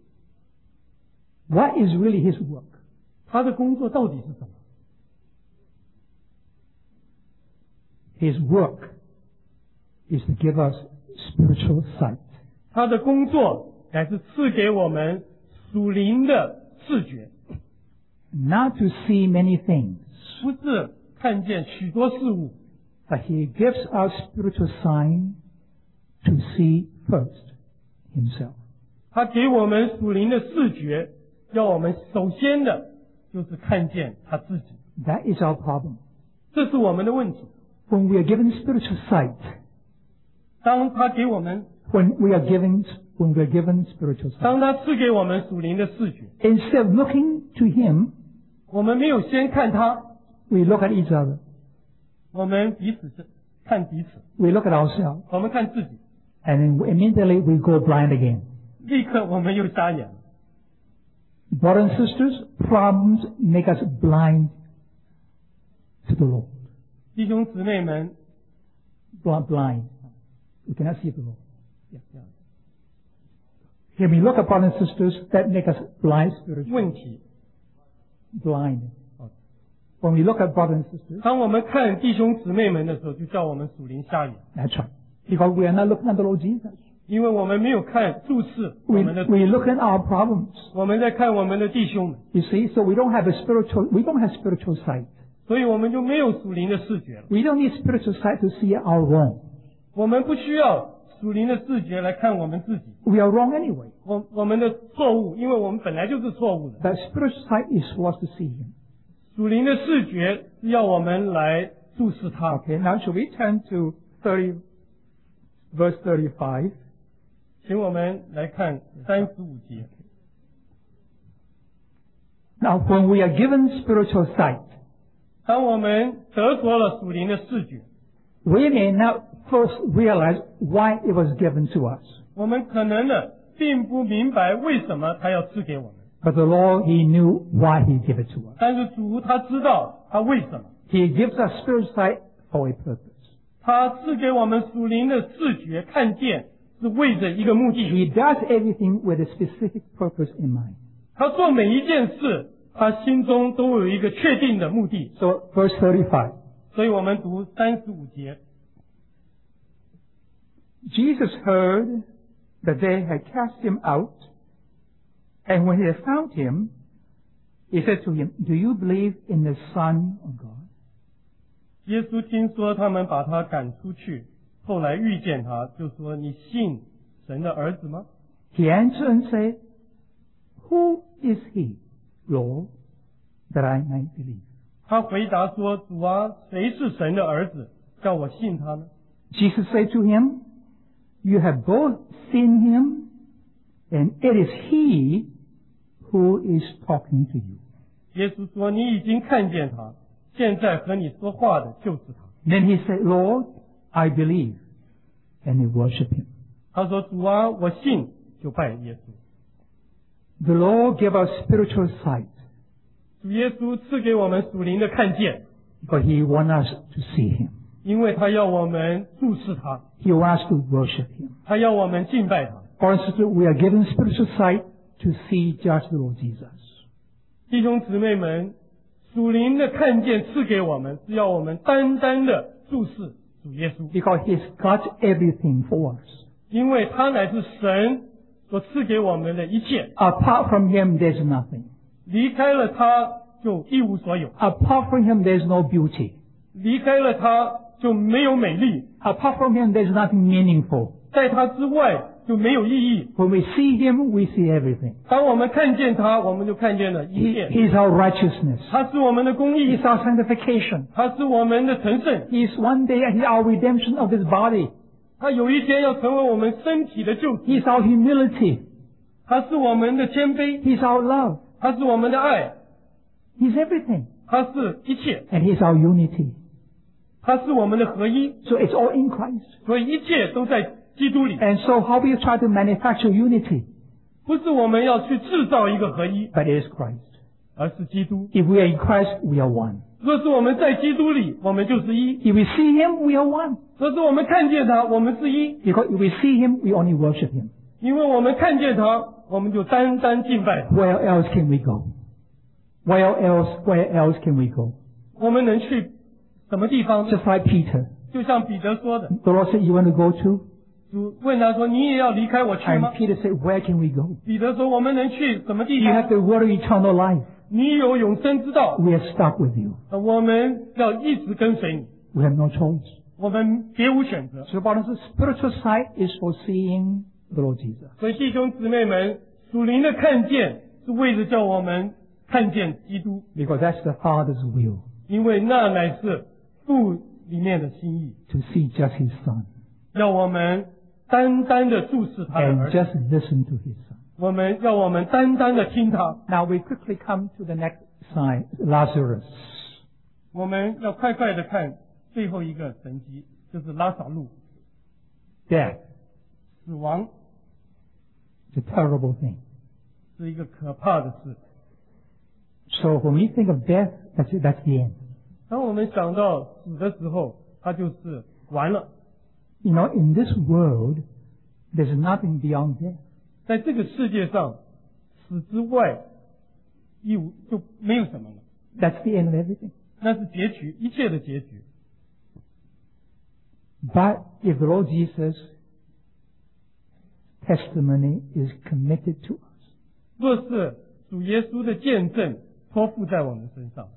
What is really His work? 他的工作到底是什么？ His work is to give us spiritual sight. 他的工作乃是赐给我们属灵的视觉， Not to see many things, 不是看见许多事物， but He gives us spiritual sign to see first Himself. 他给我们属灵的视觉，要我们首先的就是看见他自己， That is our problem. 这是我们的问题。 When we are given spiritual sight, 当他给我们， when we are given, when we are given spiritual sight, 当他赐给我们属灵的视觉， instead of looking to Him, 我们没有先看他， we look at each other. 我们彼此是看彼此， We look at ourselves. 我们看自己， And then immediately we go blind again. 立刻我们又瞎眼了。 Brothers and sisters, problems make us blind to the Lord. 弟兄姊妹们， Blind. blind. We cannot see the Lord. 这样 When we look at brothers and sisters, that make us blind spiritually. 问题。 Blind. When we look at brothers and sisters, 当我们看弟兄姊妹们的时候，就叫我们属灵瞎眼， that's right. Because we are not looking at the Lord Jesus. 因为我们没有看注视我 We, 们的， we look at our problems. 我们在看我们的弟兄们， You see, so we don't have a spiritual, we don't have spiritual sight. 所以我们就没有属灵的视觉了。 We don't need spiritual sight to see our wrong. 我们不需要属灵的视觉来看我们自己， We are wrong anyway. 我我们的错误，因为我们本来就是错误的。 But spiritual sight is for us to see Him. 属灵的视觉是要我们来注视他。 Okay, now shall we turn to thirty, verse thirty-five? 请我们来看三十五节。 Now, when we are given spiritual sight, 当我们得着了属灵的视觉， we may not first realize why it was given to us. 我们可能呢并不明白为什么他要赐给我们， But the Lord, He knew why He gave it to us. 但是主他知道他为什么， He gives us spiritual sight for a purpose. 他赐给我们属灵的视觉看见是为着一个目的。 He does everything with a specific purpose in mind. 他做每一件事，他心中都有一个确定的目的。 So, verse thirty-five. 所以我们读三十五节。 Jesus heard that they had cast him out, and when he had found him, he said to him, Do you believe in the Son of God? 耶稣听说他们把他赶出去，后来遇见他，就说：“你信神的儿子吗？” He answered and said, Who is he, Lord, that I might believe? 他回答说：“主啊，谁是神的儿子，叫我信他呢？” Jesus said to him, You have both seen him, and it is he who is talking to you. 耶稣说：“你已经看见他，现在和你说话的就是他。” Then he said, Lord, I believe. And he worshiped him. 他说：“主啊，我信。”就拜耶稣。 The Lord gave us spiritual sight, 主耶稣赐给我们属灵的看见， but he wants us to see him. 因为他要我们注视他， He wants us to worship him. 他要我们敬拜他。 For instance, we are given spiritual sight to see just the Lord Jesus. 弟兄姊妹们，属灵的看见赐给我们，是要我们单单的注视主耶稣， Because he's got everything for us. 因为他乃是神所赐给我们的一切。 Apart from him, there's nothing. 离开了他，就一无所有； Apart from him, there's no beauty. 离开了他，就没有美丽； Apart from him, there's nothing meaningful. 在他之外， 就没有意义。 When we see Him, we see everything. 当我们看见他，我们就看见了一 He, 切。 he is our righteousness. 他是我们的公 He 义， is our sanctification. 他是我们的成圣， He is one day He is our redemption of His body. 他有一天要成为我们身体的救主， He is our humility. 他是我们的谦卑， He is our love. 他是我们的爱， He is everything. 他是一切， And He is our unity. 他是我们的合一， So it's all in Christ. 所以一切都在基督里。 And so how we try to manufacture unity, 不是我们要去制造一个合一， but it is Christ. 而是基督。 If we are in Christ, we are one. 若是我们在基督里，我们就是一； If we see Him, we are one. 若是我们看见他，我们是一。 Because if we see Him, we only worship Him. 因为我们看见他，我们就单单敬拜他。 Where else can we go? Where else, where else can we go? 我们能去什么地方呢？ Just like Peter. 就像彼得说的， The Lord said, you want to go too? 主问他说：“你也要离开我去吗 And Peter said, where can we go? ？” 彼得说：“我们能去什么地 You have 方？ the word of eternal life. 你有永生之道， We are stuck with you. 我们要一直跟随你， We have no choice. 我们别无选择。 So, brothers, the spiritual sight is for seeing the Lord Jesus. ” 所以弟兄姊妹们，属灵的看见是为了叫我们看见基督， Because that's the Father's will, 因为那乃是父里面的心意， to see just His Son. 要我们单单的注视他的 And 儿子， just listen to His Son. 我们要我们单单的听他。 Now we quickly come to the next sign, Lazarus. 我们要快快的看最后一个神迹，就是拉萨路 Death 死亡 is a terrible thing. 是一个可怕的事。 So when we think of death, that's it, that's the end. 当我们想到死的时候，它就是完了。 You know, in this world, there's nothing beyond death. 在这个世界上，死之外一无就没有什么了， That's the end of everything. 那是结局，一切的结局。 But if the Lord Jesus' testimony is committed to us, 若是主耶稣的见证托付在我们身上，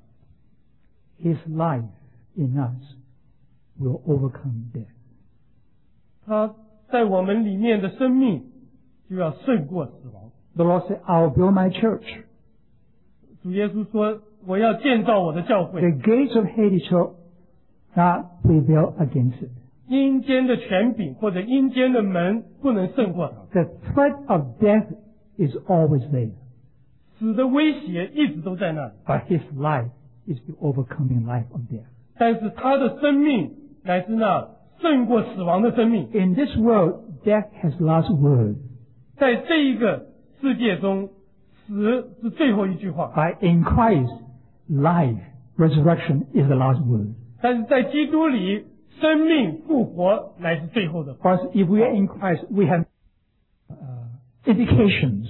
His life in us will overcome death. 他在我们里面的生命就要胜过死亡。 The Lord said, I'll build my church. 主耶稣说：“我要建造我的教 The 会， gates of Hades shall not prevail against it. 阴间的权柄或者阴间的门不能胜过它。 The threat of death is always there. 死的威胁一直都在那里， But His life is the overcoming life of death. 但是他的生命乃是那胜过死亡的生命。 In this world, death has last word. 在这一个世界中，死是最后一句话， But in Christ, life, resurrection is the last word. 但是在基督里，生命复活乃是最后的话。 Because if we are in Christ, we have uh, indications,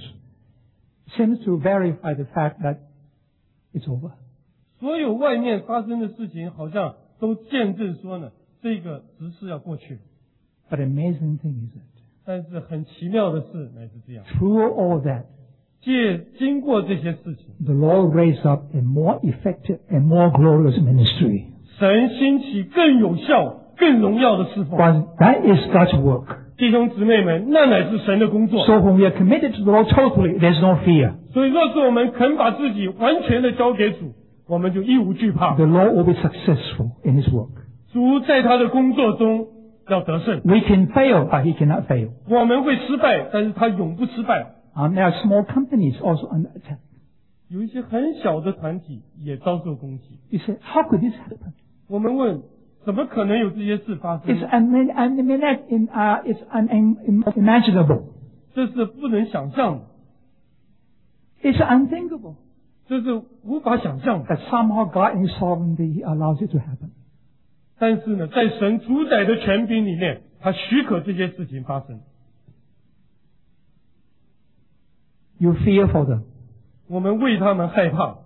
seems to verify the fact that it's over. 所有外面发生的事情，好像都见证说呢，这个时事要过去了。 But the amazing thing is that 但是很奇妙的事乃是这样， through all that, 借经过这些事情， the Lord raised up a more effective and more glorious ministry. 神兴起更有效、更荣耀的侍奉。 Because that is God's work. 弟兄姊妹们，那乃是神的工作。 So when we are committed to the Lord totally, there's no fear. 所以，若是我们肯把自己完全的交给主，我们就一无惧怕。 The Lord will be successful in His work. 主在他的工作中要得胜。 We can fail, but He cannot fail. 我们会失败，但是他永不失败。 Um, there are small companies also under attack. 有一些很小的团体也遭受攻击。 You say, how could this happen? 我们问，怎么可能有这些事发生 It's, un- un- in, uh, it's unimaginable. 这是不能想象的， It's unthinkable. 这是无法想象的。 That somehow God in His sovereignty allows it to happen. 但是呢，在神主宰的权柄里面，他许可这些事情发生。 You fear for them. 我们为他们害怕。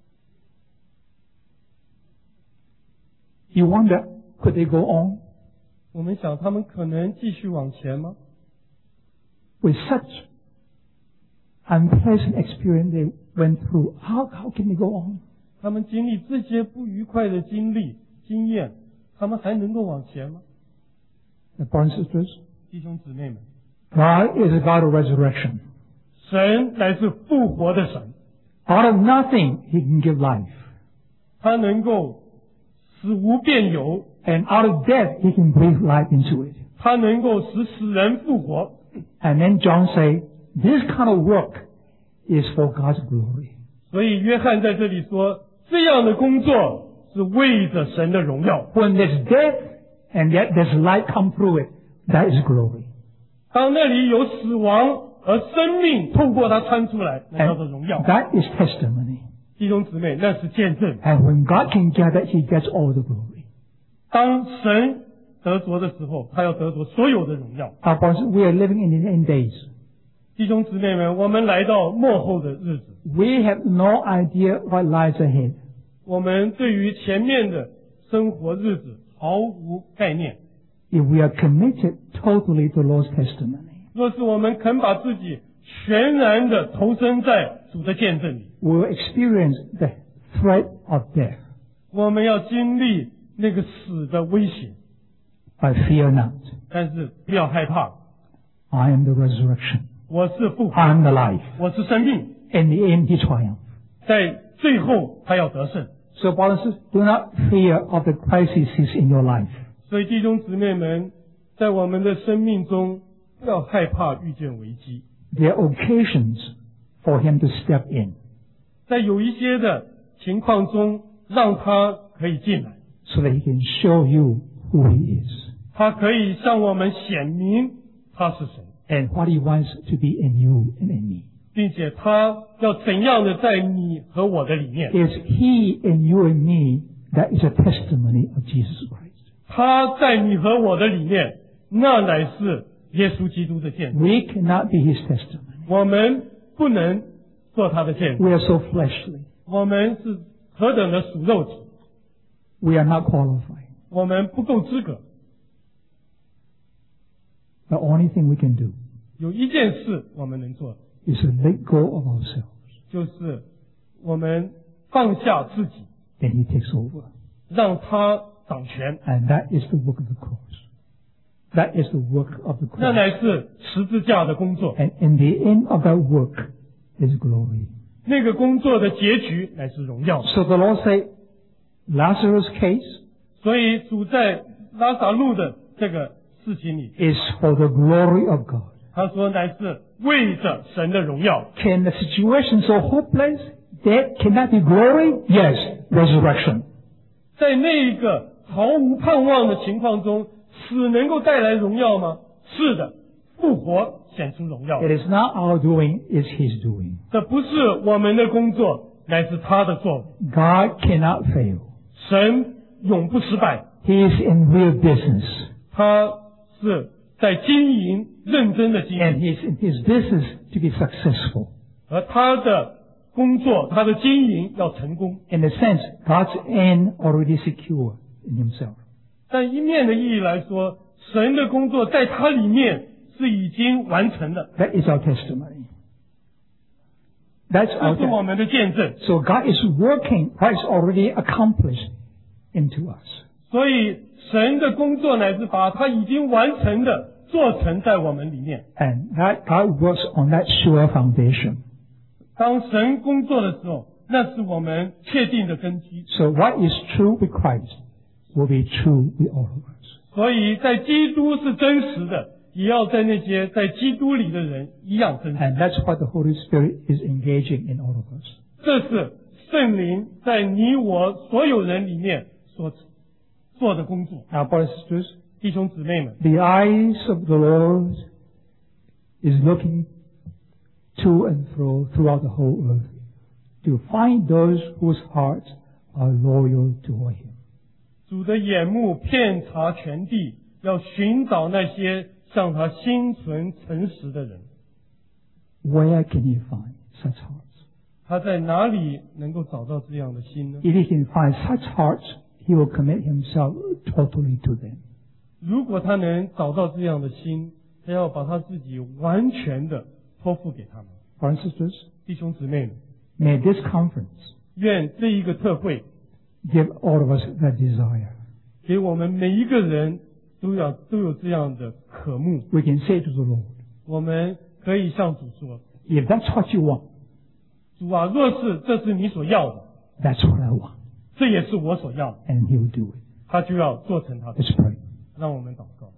You wonder, could they go on? 我们想，他们可能继续往前吗？ With such unpleasant experience they went through, how, how can they go on? 他们经历这些不愉快的经历、经验，他们还能够往前吗？ The brothers and sisters, 弟兄姊妹们， God is a God of resurrection. 神乃是复活的神， Out of nothing, He can give life. 他能够使无变有， And out of death, He can breathe life into it. 他能够使死人复活。 And then John say, this kind of work is for God's glory. 所以约翰在这里说，这样的工作是为着神的荣耀。 When there's death and yet there's light come through it, that is glory. 当那里有死亡，而生命透过它穿出来，那叫做荣耀。 And that is testimony. 弟兄姊妹，那是见证。 And when God can get that, He gets all the glory. 当神得着的时候，他要得着所有的荣耀。 Our brothers, we are living in the end days. 弟兄姊妹们，我们来到末后的日子， We have no idea what lies ahead. 我们对于前面的生活日子毫无概念。 If we are committed totally to Lord's testimony, 若是我们肯把自己全然的投身在主的见证里， we will experience the threat of death. 我们要经历那个死的威胁， But fear not. 但是不要害怕。 I am the resurrection. 我是复活， I am the life. 我是生命， In the end, He triumphed. 在最后他要得胜。 So, brothers and sisters, do not fear of the crises in your life. 所以弟兄姊妹们，在我们的生命中，不要害怕遇见危机。 There are occasions for Him to step in, 在有一些的情况中，让他可以进来， so that He can show you who He is 他可以向我们显明他是神， and what He wants to be in you and in me. 并且他要怎样的在你和我的里面。 It's He in you and me that is a testimony of Jesus Christ. 他在你和我的里面，那乃是耶稣基督的见证。 We cannot be His testimony. 我们不能做他的见证， We are so fleshly. 我们是何等的属肉体， We are not qualified. 我们不够资格。 The only thing we can do 有一件事我们能做的， is to let go of ourselves. 就是我们放下自己， Then He takes over. 让他掌权。 And that is the work of the cross. That is the work of the 那 cross. 乃是十字架的工作， And in the end of that work is glory. 那个工作的结局乃是荣耀。 So the Lord said, Lazarus' case 所以主在拉撒路的这个事情里， is for the glory of God. 他说乃是为着神的荣耀。 Can the situation so hopeless that cannot be glory? Yes, resurrection. 在那一个毫无盼望的情况中，死能够带来荣耀吗？是的，复活显出荣耀。 It is not our doing, it's His doing. 这不是我们的工作，乃是他的作为。 God cannot fail. 神永不失败， He is in real business. 他是在经营，认真的经 And 营， He is in His business to be successful. 而他的工作，他的经营要成功。 In a sense, God's end already secure in Himself. 但一面的意义来说，神的工作在他里面是已经完成的， That is our testimony. That's 这 our 是我 testimony. 们的见证。 So God is working what is already accomplished into us. 所以神的工作乃是把他已经完成的做成在我们里面。 And that God works on that sure foundation. 当神工作的时候，那是我们确定的根基。 So what is true with Christ will be true with all of us. 所以在基督是真实的，也要在那些在基督里的人一样真实。 And that's what the Holy Spirit is engaging in all of us. 这是圣灵在你我所有人里面所做的工作。 Now, brothers and sisters, 弟兄姊妹们， the eyes of the Lord is looking to and fro throughout the whole earth to find those whose hearts are loyal toward Him. 主的眼目遍察全地，要寻找那些向他心存诚实的人。 Where can He find such hearts? 他在哪里能够找到这样的心呢？ If He can find such hearts, He will commit Himself totally to them. 如果他能找到这样的心，他要把他自己完全的托付给他们。 Brothers and sisters, 弟兄姊妹们， may this conference 愿这一个特会 give all of us that desire. 给我们每一个人都要都有这样的渴慕。 We can say to the Lord, 我们可以向主说 If that's what you want, 主啊，若是这是你所要的， that's what I want. 这也是我所要的， And He will do it. 他就要做成他的 Let's pray. 让我们祷告。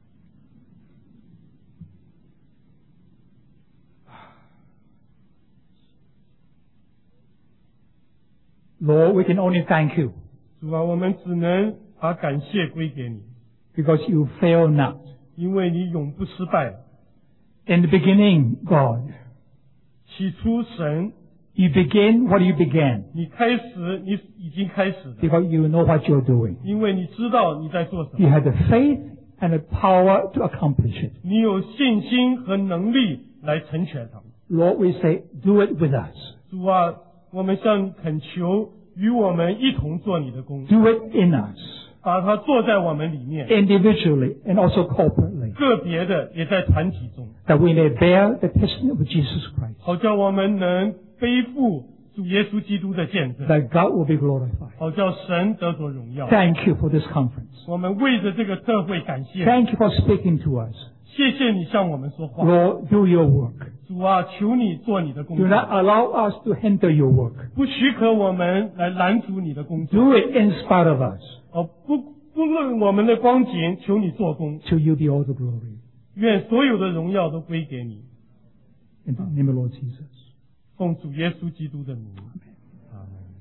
Lord, we can only thank you 主啊，我们只能把感谢归给你， because you fail not. 因为你永不失败。 In the beginning, God, 起初神， you begin what you began 你开始，你已经开始了， because you know what you're doing. 因为你知道你在做什 You 么， have the faith and the power to accomplish it. 你有信心和能力来成全它们。 Lord, we say, do it with us. 主啊，我们向你恳求，与我们一同做你的工， Do it in us, 把它做在我们里面， individually and also corporately, 个别的也在团体中， that we may bear the testimony of Jesus Christ, 好叫我们能背负主耶稣基督的见证， that God will be glorified. 好叫神得着荣耀。 Thank you for this conference. 我们为着这个特会感谢， Thank you for speaking to us. 谢谢你向我们说话。 Lord, do your work. 主啊，求你做你的工 Do 作， not allow us to hinder your work. 不许可我们来拦阻你的工作。 Do it in spite of us. 哦，不不论我们的光景，求你做工， To you be all the glory. 愿所有的荣耀都归给你。 In the name of Lord Jesus. 奉主耶稣基督的名，阿门。